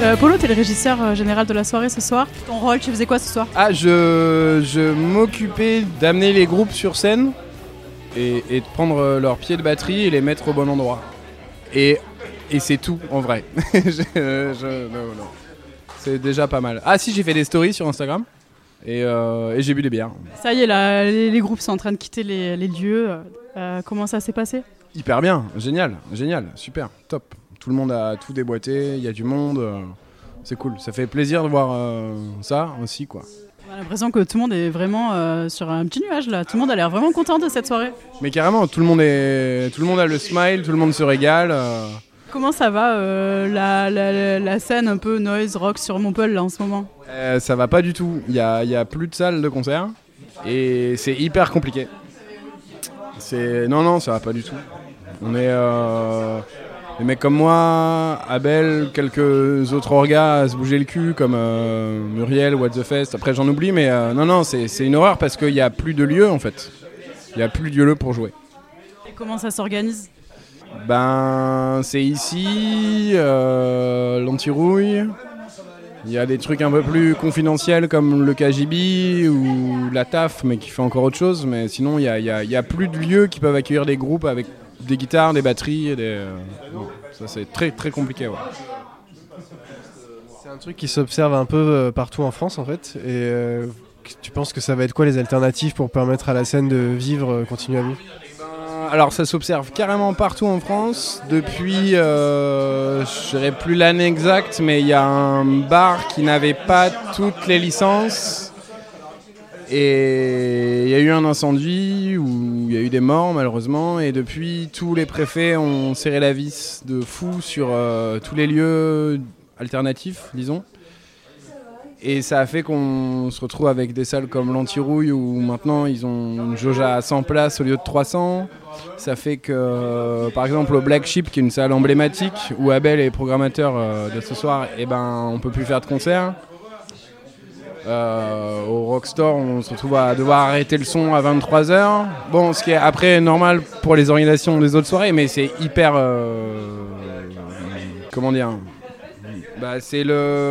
Polo, t'es le régisseur général de la soirée ce soir. Ton rôle, tu faisais quoi ce soir? Ah, je m'occupais d'amener les groupes sur scène et de prendre leurs pieds de batterie et les mettre au bon endroit. Et c'est tout en vrai. Non. C'est déjà pas mal. Ah si, j'ai fait des stories sur Instagram et j'ai bu des bières. Ça y est, là, les groupes sont en train de quitter les lieux. Comment ça s'est passé? Hyper bien, génial, super, top. Tout le monde a tout déboîté, il y a du monde, c'est cool. Ça fait plaisir de voir ça aussi, quoi. On a l'impression que tout le monde est vraiment sur un petit nuage là. Tout le monde a l'air vraiment content de cette soirée. Mais carrément, tout le monde a le smile, tout le monde se régale. Comment ça va la scène un peu noise rock sur Montpellier là en ce moment? Ça va pas du tout. Il y a plus de salles de concert et c'est hyper compliqué. Non, ça va pas du tout. On est des mecs comme moi, Abel, quelques autres orgas à se bouger le cul comme Muriel, What the Fest. Après j'en oublie, mais non, c'est une horreur parce qu'il y a plus de lieux en fait. Il y a plus de lieux pour jouer. Et comment ça s'organise? C'est ici, l'Antirouille. Il y a des trucs un peu plus confidentiels comme le KGB ou la TAF, mais qui fait encore autre chose. Mais sinon, il y a plus de lieux qui peuvent accueillir des groupes avec des guitares, des batteries. Ça, c'est très très compliqué. Ouais. C'est un truc qui s'observe un peu partout en France en fait. Et tu penses que ça va être quoi les alternatives pour permettre à la scène de vivre, continuer à vivre? Alors ça s'observe carrément partout en France. Depuis, je dirais plus l'année exacte, mais il y a un bar qui n'avait pas toutes les licences. Et il y a eu un incendie où il y a eu des morts malheureusement. Et depuis, tous les préfets ont serré la vis de fou sur tous les lieux alternatifs, disons. Et ça a fait qu'on se retrouve avec des salles comme l'Antirouille où maintenant ils ont une jauge à 100 places au lieu de 300. Ça fait que, par exemple, au Black Sheep, qui est une salle emblématique, où Abel est programmateur de ce soir, on peut plus faire de concert. Au Rockstore, on se retrouve à devoir arrêter le son à 23h. Bon, ce qui est après normal pour les organisations des autres soirées, mais c'est hyper... comment dire ? C'est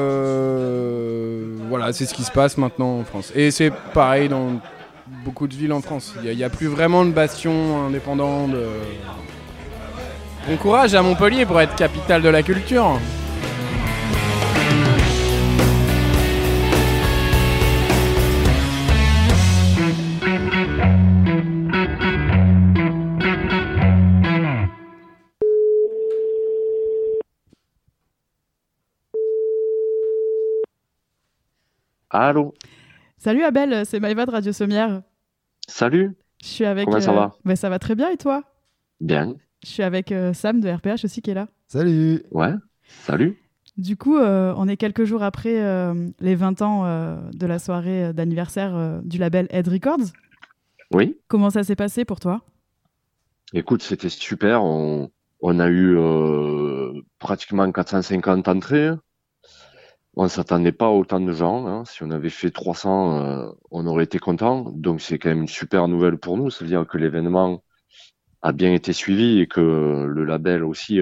c'est ce qui se passe maintenant en France. Et c'est pareil dans beaucoup de villes en France. Il n'y a plus vraiment de bastion indépendant. Bon courage à Montpellier pour être capitale de la culture. Allô. Salut Abel, c'est Maëva de Radio Sommière. Salut. Je suis avec. Comment ça va? Ça va très bien et toi? Bien. Je suis avec Sam de RPH aussi qui est là. Salut. Ouais, salut. Du coup, on est quelques jours après les 20 ans de la soirée d'anniversaire du label Head Records. Oui. Comment ça s'est passé pour toi? Écoute, c'était super. On a eu pratiquement 450 entrées. On ne s'attendait pas à autant de gens. Hein. Si on avait fait 300, on aurait été content. Donc c'est quand même une super nouvelle pour nous. Ça veut dire que l'événement a bien été suivi et que le label aussi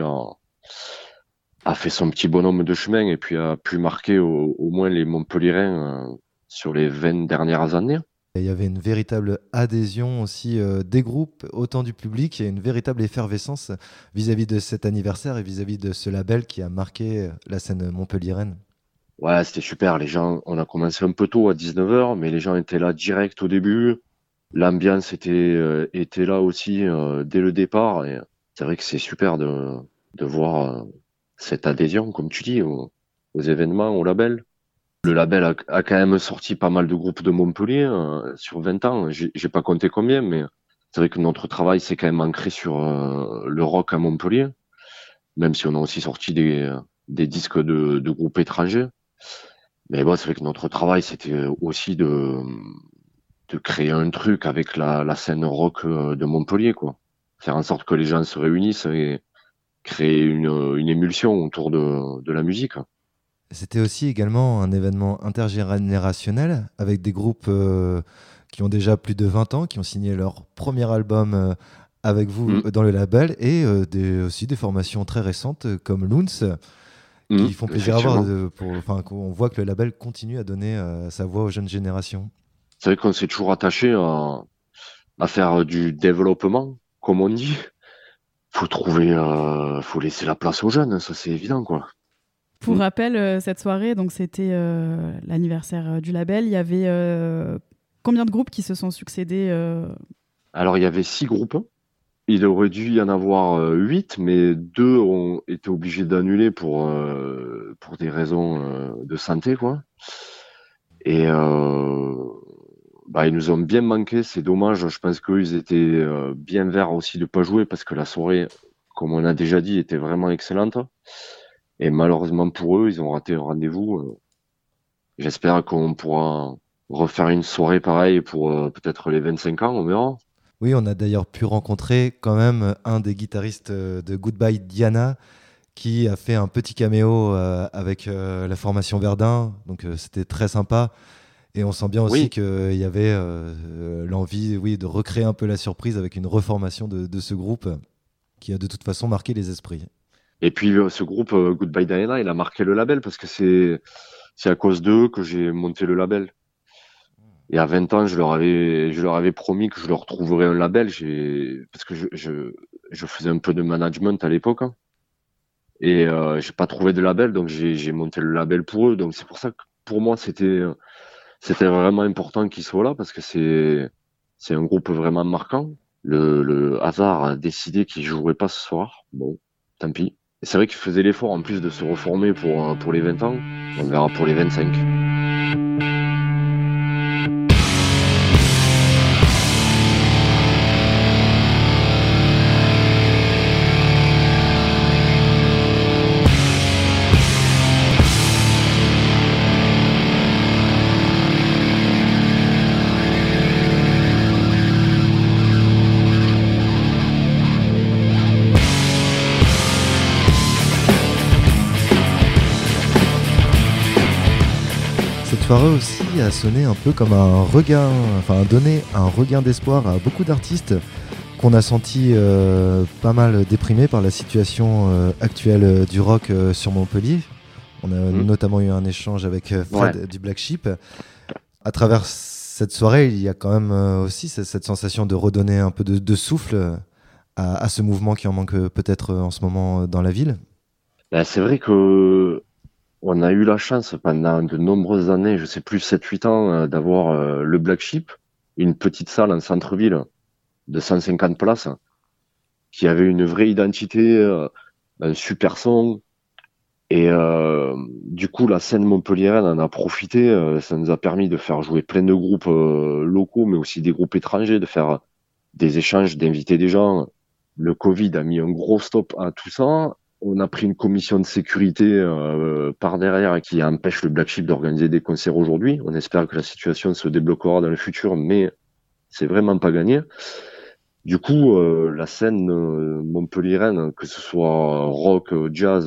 a fait son petit bonhomme de chemin et puis a pu marquer au moins les Montpelliérains sur les 20 dernières années. Il y avait une véritable adhésion aussi des groupes, autant du public, et une véritable effervescence vis-à-vis de cet anniversaire et vis-à-vis de ce label qui a marqué la scène montpelliéraine. Ouais, c'était super. Les gens, on a commencé un peu tôt à 19h, mais les gens étaient là direct au début. L'ambiance était là aussi dès le départ. Et c'est vrai que c'est super de voir cette adhésion, comme tu dis, aux événements, au label. Le label a quand même sorti pas mal de groupes de Montpellier sur 20 ans. J'ai pas compté combien, mais c'est vrai que notre travail s'est quand même ancré sur le rock à Montpellier, même si on a aussi sorti des disques de groupes étrangers. Mais bon, c'est vrai que notre travail, c'était aussi de créer un truc avec la scène rock de Montpellier, quoi. Faire en sorte que les gens se réunissent et créer une émulsion autour de la musique. C'était aussi également un événement intergénérationnel avec des groupes qui ont déjà plus de 20 ans, qui ont signé leur premier album avec vous dans le label et aussi des formations très récentes comme Loons. qui font plaisir à voir. Effectivement. On voit que le label continue à donner sa voix aux jeunes générations. C'est vrai qu'on s'est toujours attaché à faire du développement, comme on dit. Faut laisser la place aux jeunes, ça c'est évident, quoi. Pour rappel, cette soirée, donc c'était l'anniversaire du label. Il y avait combien de groupes qui se sont succédés Alors il y avait 6 groupes. Il aurait dû y en avoir 8, mais 2 ont été obligés d'annuler pour des raisons de santé, quoi. Et ils nous ont bien manqué, c'est dommage. Je pense qu'eux, ils étaient bien verts aussi de pas jouer parce que la soirée, comme on a déjà dit, était vraiment excellente. Et malheureusement pour eux, ils ont raté un rendez-vous. J'espère qu'on pourra refaire une soirée pareille pour peut-être les 25 ans, on verra. Oui, on a d'ailleurs pu rencontrer quand même un des guitaristes de Goodbye Diana qui a fait un petit caméo avec la formation Verdun. Donc c'était très sympa. Et on sent bien aussi qu'il y avait l'envie de recréer un peu la surprise avec une reformation de ce groupe qui a de toute façon marqué les esprits. Et puis ce groupe Goodbye Diana, il a marqué le label parce que c'est à cause d'eux que j'ai monté le label. Et à 20 ans, je leur avais promis que je leur trouverais un label, parce que je faisais un peu de management à l'époque. Et j'ai pas trouvé de label, donc j'ai monté le label pour eux. Donc c'est pour ça que pour moi, c'était vraiment important qu'ils soient là, parce que c'est un groupe vraiment marquant. Le hasard a décidé qu'ils joueraient pas ce soir. Bon, tant pis. Et c'est vrai qu'ils faisaient l'effort en plus de se reformer pour les 20 ans. On verra pour les 25. Cette soirée aussi a sonné un peu comme a donné un regain d'espoir à beaucoup d'artistes qu'on a senti pas mal déprimés par la situation actuelle du rock sur Montpellier. On a notamment eu un échange avec Fred du Black Sheep. À travers cette soirée, il y a quand même aussi cette sensation de redonner un peu de souffle à ce mouvement qui en manque peut-être en ce moment dans la ville. C'est vrai que on a eu la chance pendant de nombreuses années, je sais plus, 7-8 ans, d'avoir le Black Sheep, une petite salle en centre-ville de 150 places, qui avait une vraie identité, un super son. Et du coup, la scène montpelliéraine en a profité. Ça nous a permis de faire jouer plein de groupes locaux, mais aussi des groupes étrangers, de faire des échanges, d'inviter des gens. Le Covid a mis un gros stop à tout ça. On a pris une commission de sécurité par derrière qui empêche le Black Sheep d'organiser des concerts aujourd'hui. On espère que la situation se débloquera dans le futur, mais c'est vraiment pas gagné. Du coup, la scène montpelliéraine, que ce soit rock, jazz,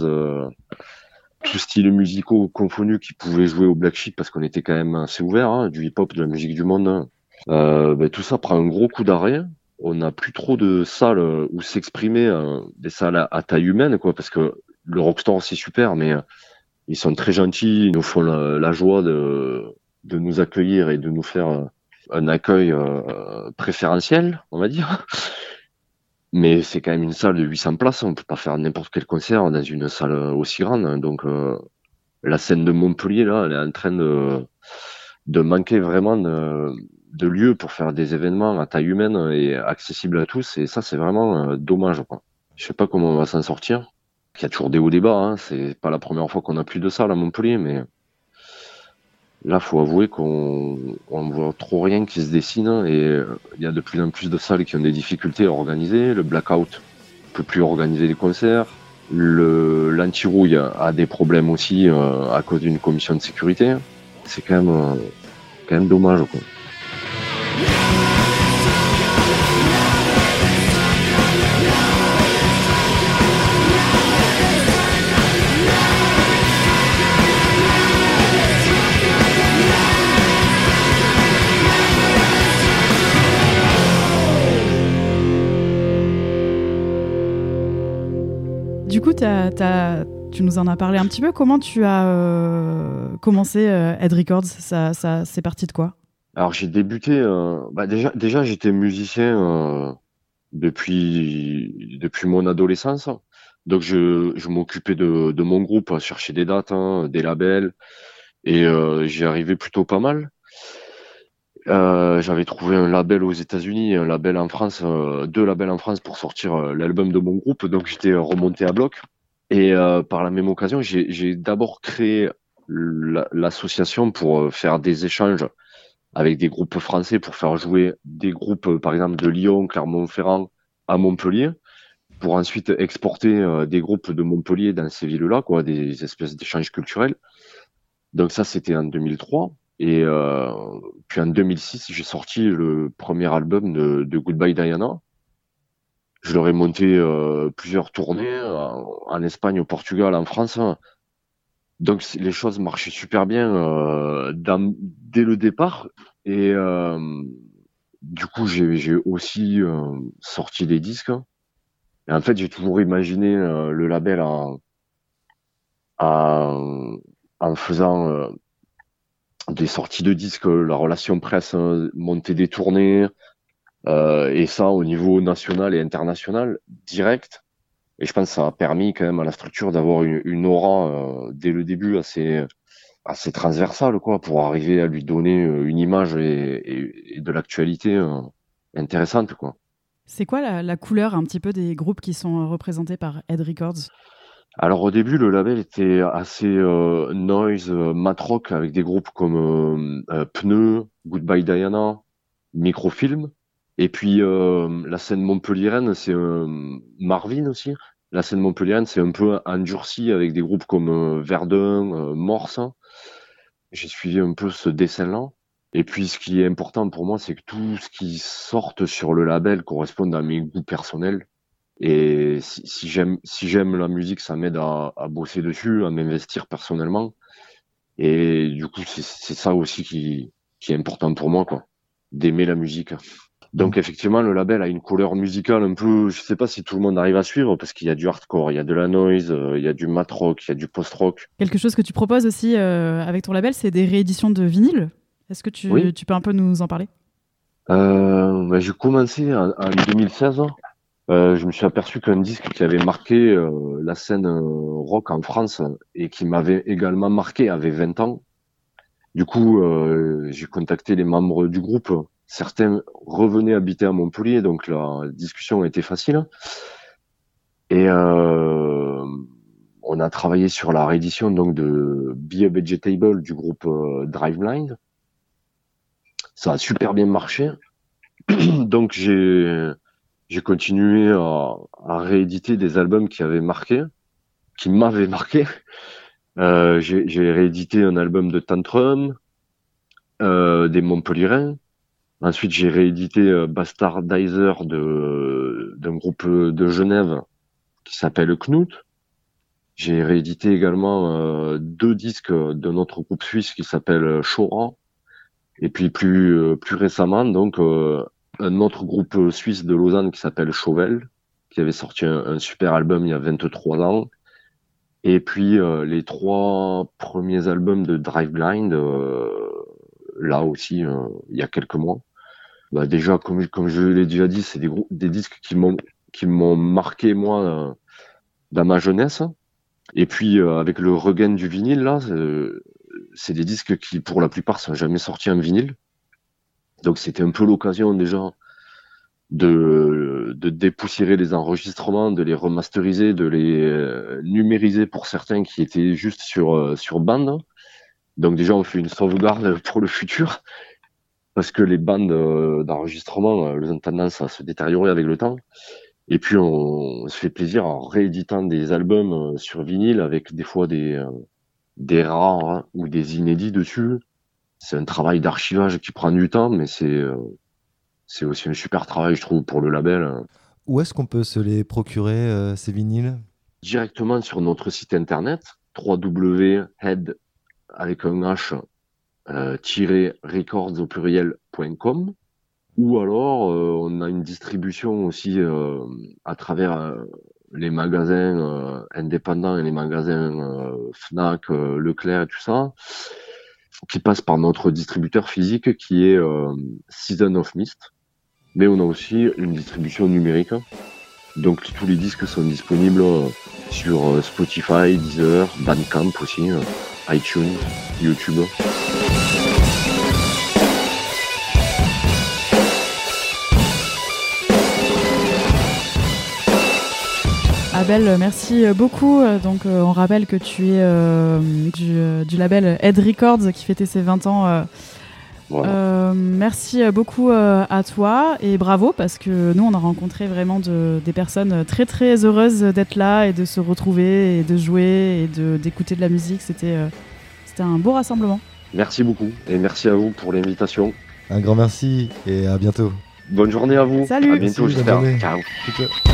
tout style musicaux confondus qui pouvaient jouer au Black Sheep parce qu'on était quand même assez ouvert, du hip-hop, de la musique du monde, tout ça prend un gros coup d'arrêt. On n'a plus trop de salles où s'exprimer, des salles à taille humaine, quoi, parce que le Rockstore c'est super, mais ils sont très gentils, ils nous font la joie de nous accueillir et de nous faire un accueil préférentiel, on va dire. Mais c'est quand même une salle de 800 places, on peut pas faire n'importe quel concert dans une salle aussi grande. Donc la scène de Montpellier, là, elle est en train de manquer vraiment de lieux pour faire des événements à taille humaine et accessibles à tous. Et ça, c'est vraiment dommage, quoi. Je sais pas comment on va s'en sortir. Il y a toujours des hauts débats, hein. C'est pas la première fois qu'on a plus de salles à Montpellier, mais là, faut avouer qu'on voit trop rien qui se dessine et il y a de plus en plus de salles qui ont des difficultés à organiser. Le Blackout peut plus organiser les concerts. L'Antirouille a des problèmes aussi à cause d'une commission de sécurité. C'est quand même dommage, quoi. Du coup, t'as Tu nous en as parlé un petit peu. Comment tu as commencé Head Records? Ça, c'est parti de quoi? Alors j'ai débuté, déjà j'étais musicien depuis mon adolescence. Donc je m'occupais de mon groupe, à chercher des dates, des labels, et j'y arrivais plutôt pas mal. J'avais trouvé un label aux États-Unis, un label en France, 2 labels en France pour sortir l'album de mon groupe, donc j'étais remonté à bloc. Et par la même occasion, j'ai d'abord créé l'association pour faire des échanges avec des groupes français, pour faire jouer des groupes, par exemple, de Lyon, Clermont-Ferrand à Montpellier, pour ensuite exporter des groupes de Montpellier dans ces villes-là, quoi, des espèces d'échanges culturels. Donc ça, c'était en 2003. Et puis en 2006, j'ai sorti le premier album de Goodbye Diana. Je leur ai monté plusieurs tournées en Espagne, au Portugal, en France. Donc les choses marchaient super bien dès le départ. Et du coup, j'ai aussi sorti des disques. Et en fait, j'ai toujours imaginé le label en faisant des sorties de disques, la relation presse, monter des tournées, et ça au niveau national et international, direct. Et je pense que ça a permis quand même à la structure d'avoir une aura dès le début assez transversale, quoi, pour arriver à lui donner une image et de l'actualité intéressante, quoi. C'est quoi la couleur un petit peu des groupes qui sont représentés par Head Records? Alors au début, le label était assez noise, mat rock, avec des groupes comme Pneu, Goodbye Diana, Microfilm. Et puis la scène montpelliéraine, c'est Marvin aussi. La scène montpelliéraine, c'est un peu endurci avec des groupes comme Verdun, Morse. J'ai suivi un peu ce dessin-là. Et puis ce qui est important pour moi, c'est que tout ce qui sorte sur le label corresponde à mes goûts personnels. Et si j'aime la musique, ça m'aide à bosser dessus, à m'investir personnellement. Et du coup, c'est ça aussi qui est important pour moi, quoi, d'aimer la musique. Donc effectivement, le label a une couleur musicale un peu, je sais pas si tout le monde arrive à suivre, parce qu'il y a du hardcore, il y a de la noise, il y a du mat rock, il y a du post-rock. Quelque chose que tu proposes aussi avec ton label, c'est des rééditions de vinyle. Est-ce que tu peux un peu nous en parler? J'ai commencé en 2016. Je me suis aperçu qu'un disque qui avait marqué la scène rock en France et qui m'avait également marqué avait 20 ans. Du coup, j'ai contacté les membres du groupe. Certains revenaient habiter à Montpellier, donc la discussion a été facile. Et on a travaillé sur la réédition donc de Be a Vegetable du groupe Driveline. Ça a super bien marché. Donc j'ai continué à rééditer des albums qui m'avaient marqué. J'ai réédité un album de Tantrum, des Montpelliérains. Ensuite, j'ai réédité Bastardizer d'un groupe de Genève qui s'appelle Knut. J'ai réédité également 2 disques d'un autre groupe suisse qui s'appelle Chora. Et puis plus récemment, donc un autre groupe suisse de Lausanne qui s'appelle Chauvel, qui avait sorti un super album il y a 23 ans. Et puis les 3 premiers albums de Driveblind, là aussi, il y a quelques mois. Bah, déjà, comme je l'ai déjà dit, c'est des disques qui m'ont marqué, moi, dans ma jeunesse. Et puis, avec le regain du vinyle, là, c'est des disques qui, pour la plupart, sont jamais sortis en vinyle. Donc, c'était un peu l'occasion, déjà, de dépoussiérer les enregistrements, de les remasteriser, de les numériser pour certains qui étaient juste sur bande. Donc, déjà, on fait une sauvegarde pour le futur. Parce que les bandes d'enregistrement, elles ont tendance à se détériorer avec le temps. Et puis, on se fait plaisir en rééditant des albums sur vinyle avec des fois des rares ou des inédits dessus. C'est un travail d'archivage qui prend du temps, mais c'est aussi un super travail, je trouve, pour le label. Où est-ce qu'on peut se les procurer, ces vinyles? Directement sur notre site internet, www.head avec un H records au pluriel.com, ou alors on a une distribution aussi à travers les magasins indépendants et les magasins Fnac, Leclerc et tout ça, qui passent par notre distributeur physique qui est Season of Mist. Mais on a aussi une distribution numérique. Donc tous les disques sont disponibles sur Spotify, Deezer, Bandcamp aussi, iTunes, YouTube. Abel, merci beaucoup. Donc, on rappelle que tu es du label Head Records qui fêtait ses 20 ans. Voilà. Merci beaucoup à toi et bravo parce que nous on a rencontré vraiment des personnes très très heureuses d'être là et de se retrouver et de jouer et d'écouter de la musique. C'était un beau rassemblement. Merci beaucoup et merci à vous pour l'invitation. Un grand merci et à bientôt. Bonne journée à vous. Salut. À bientôt, j'espère. Ciao.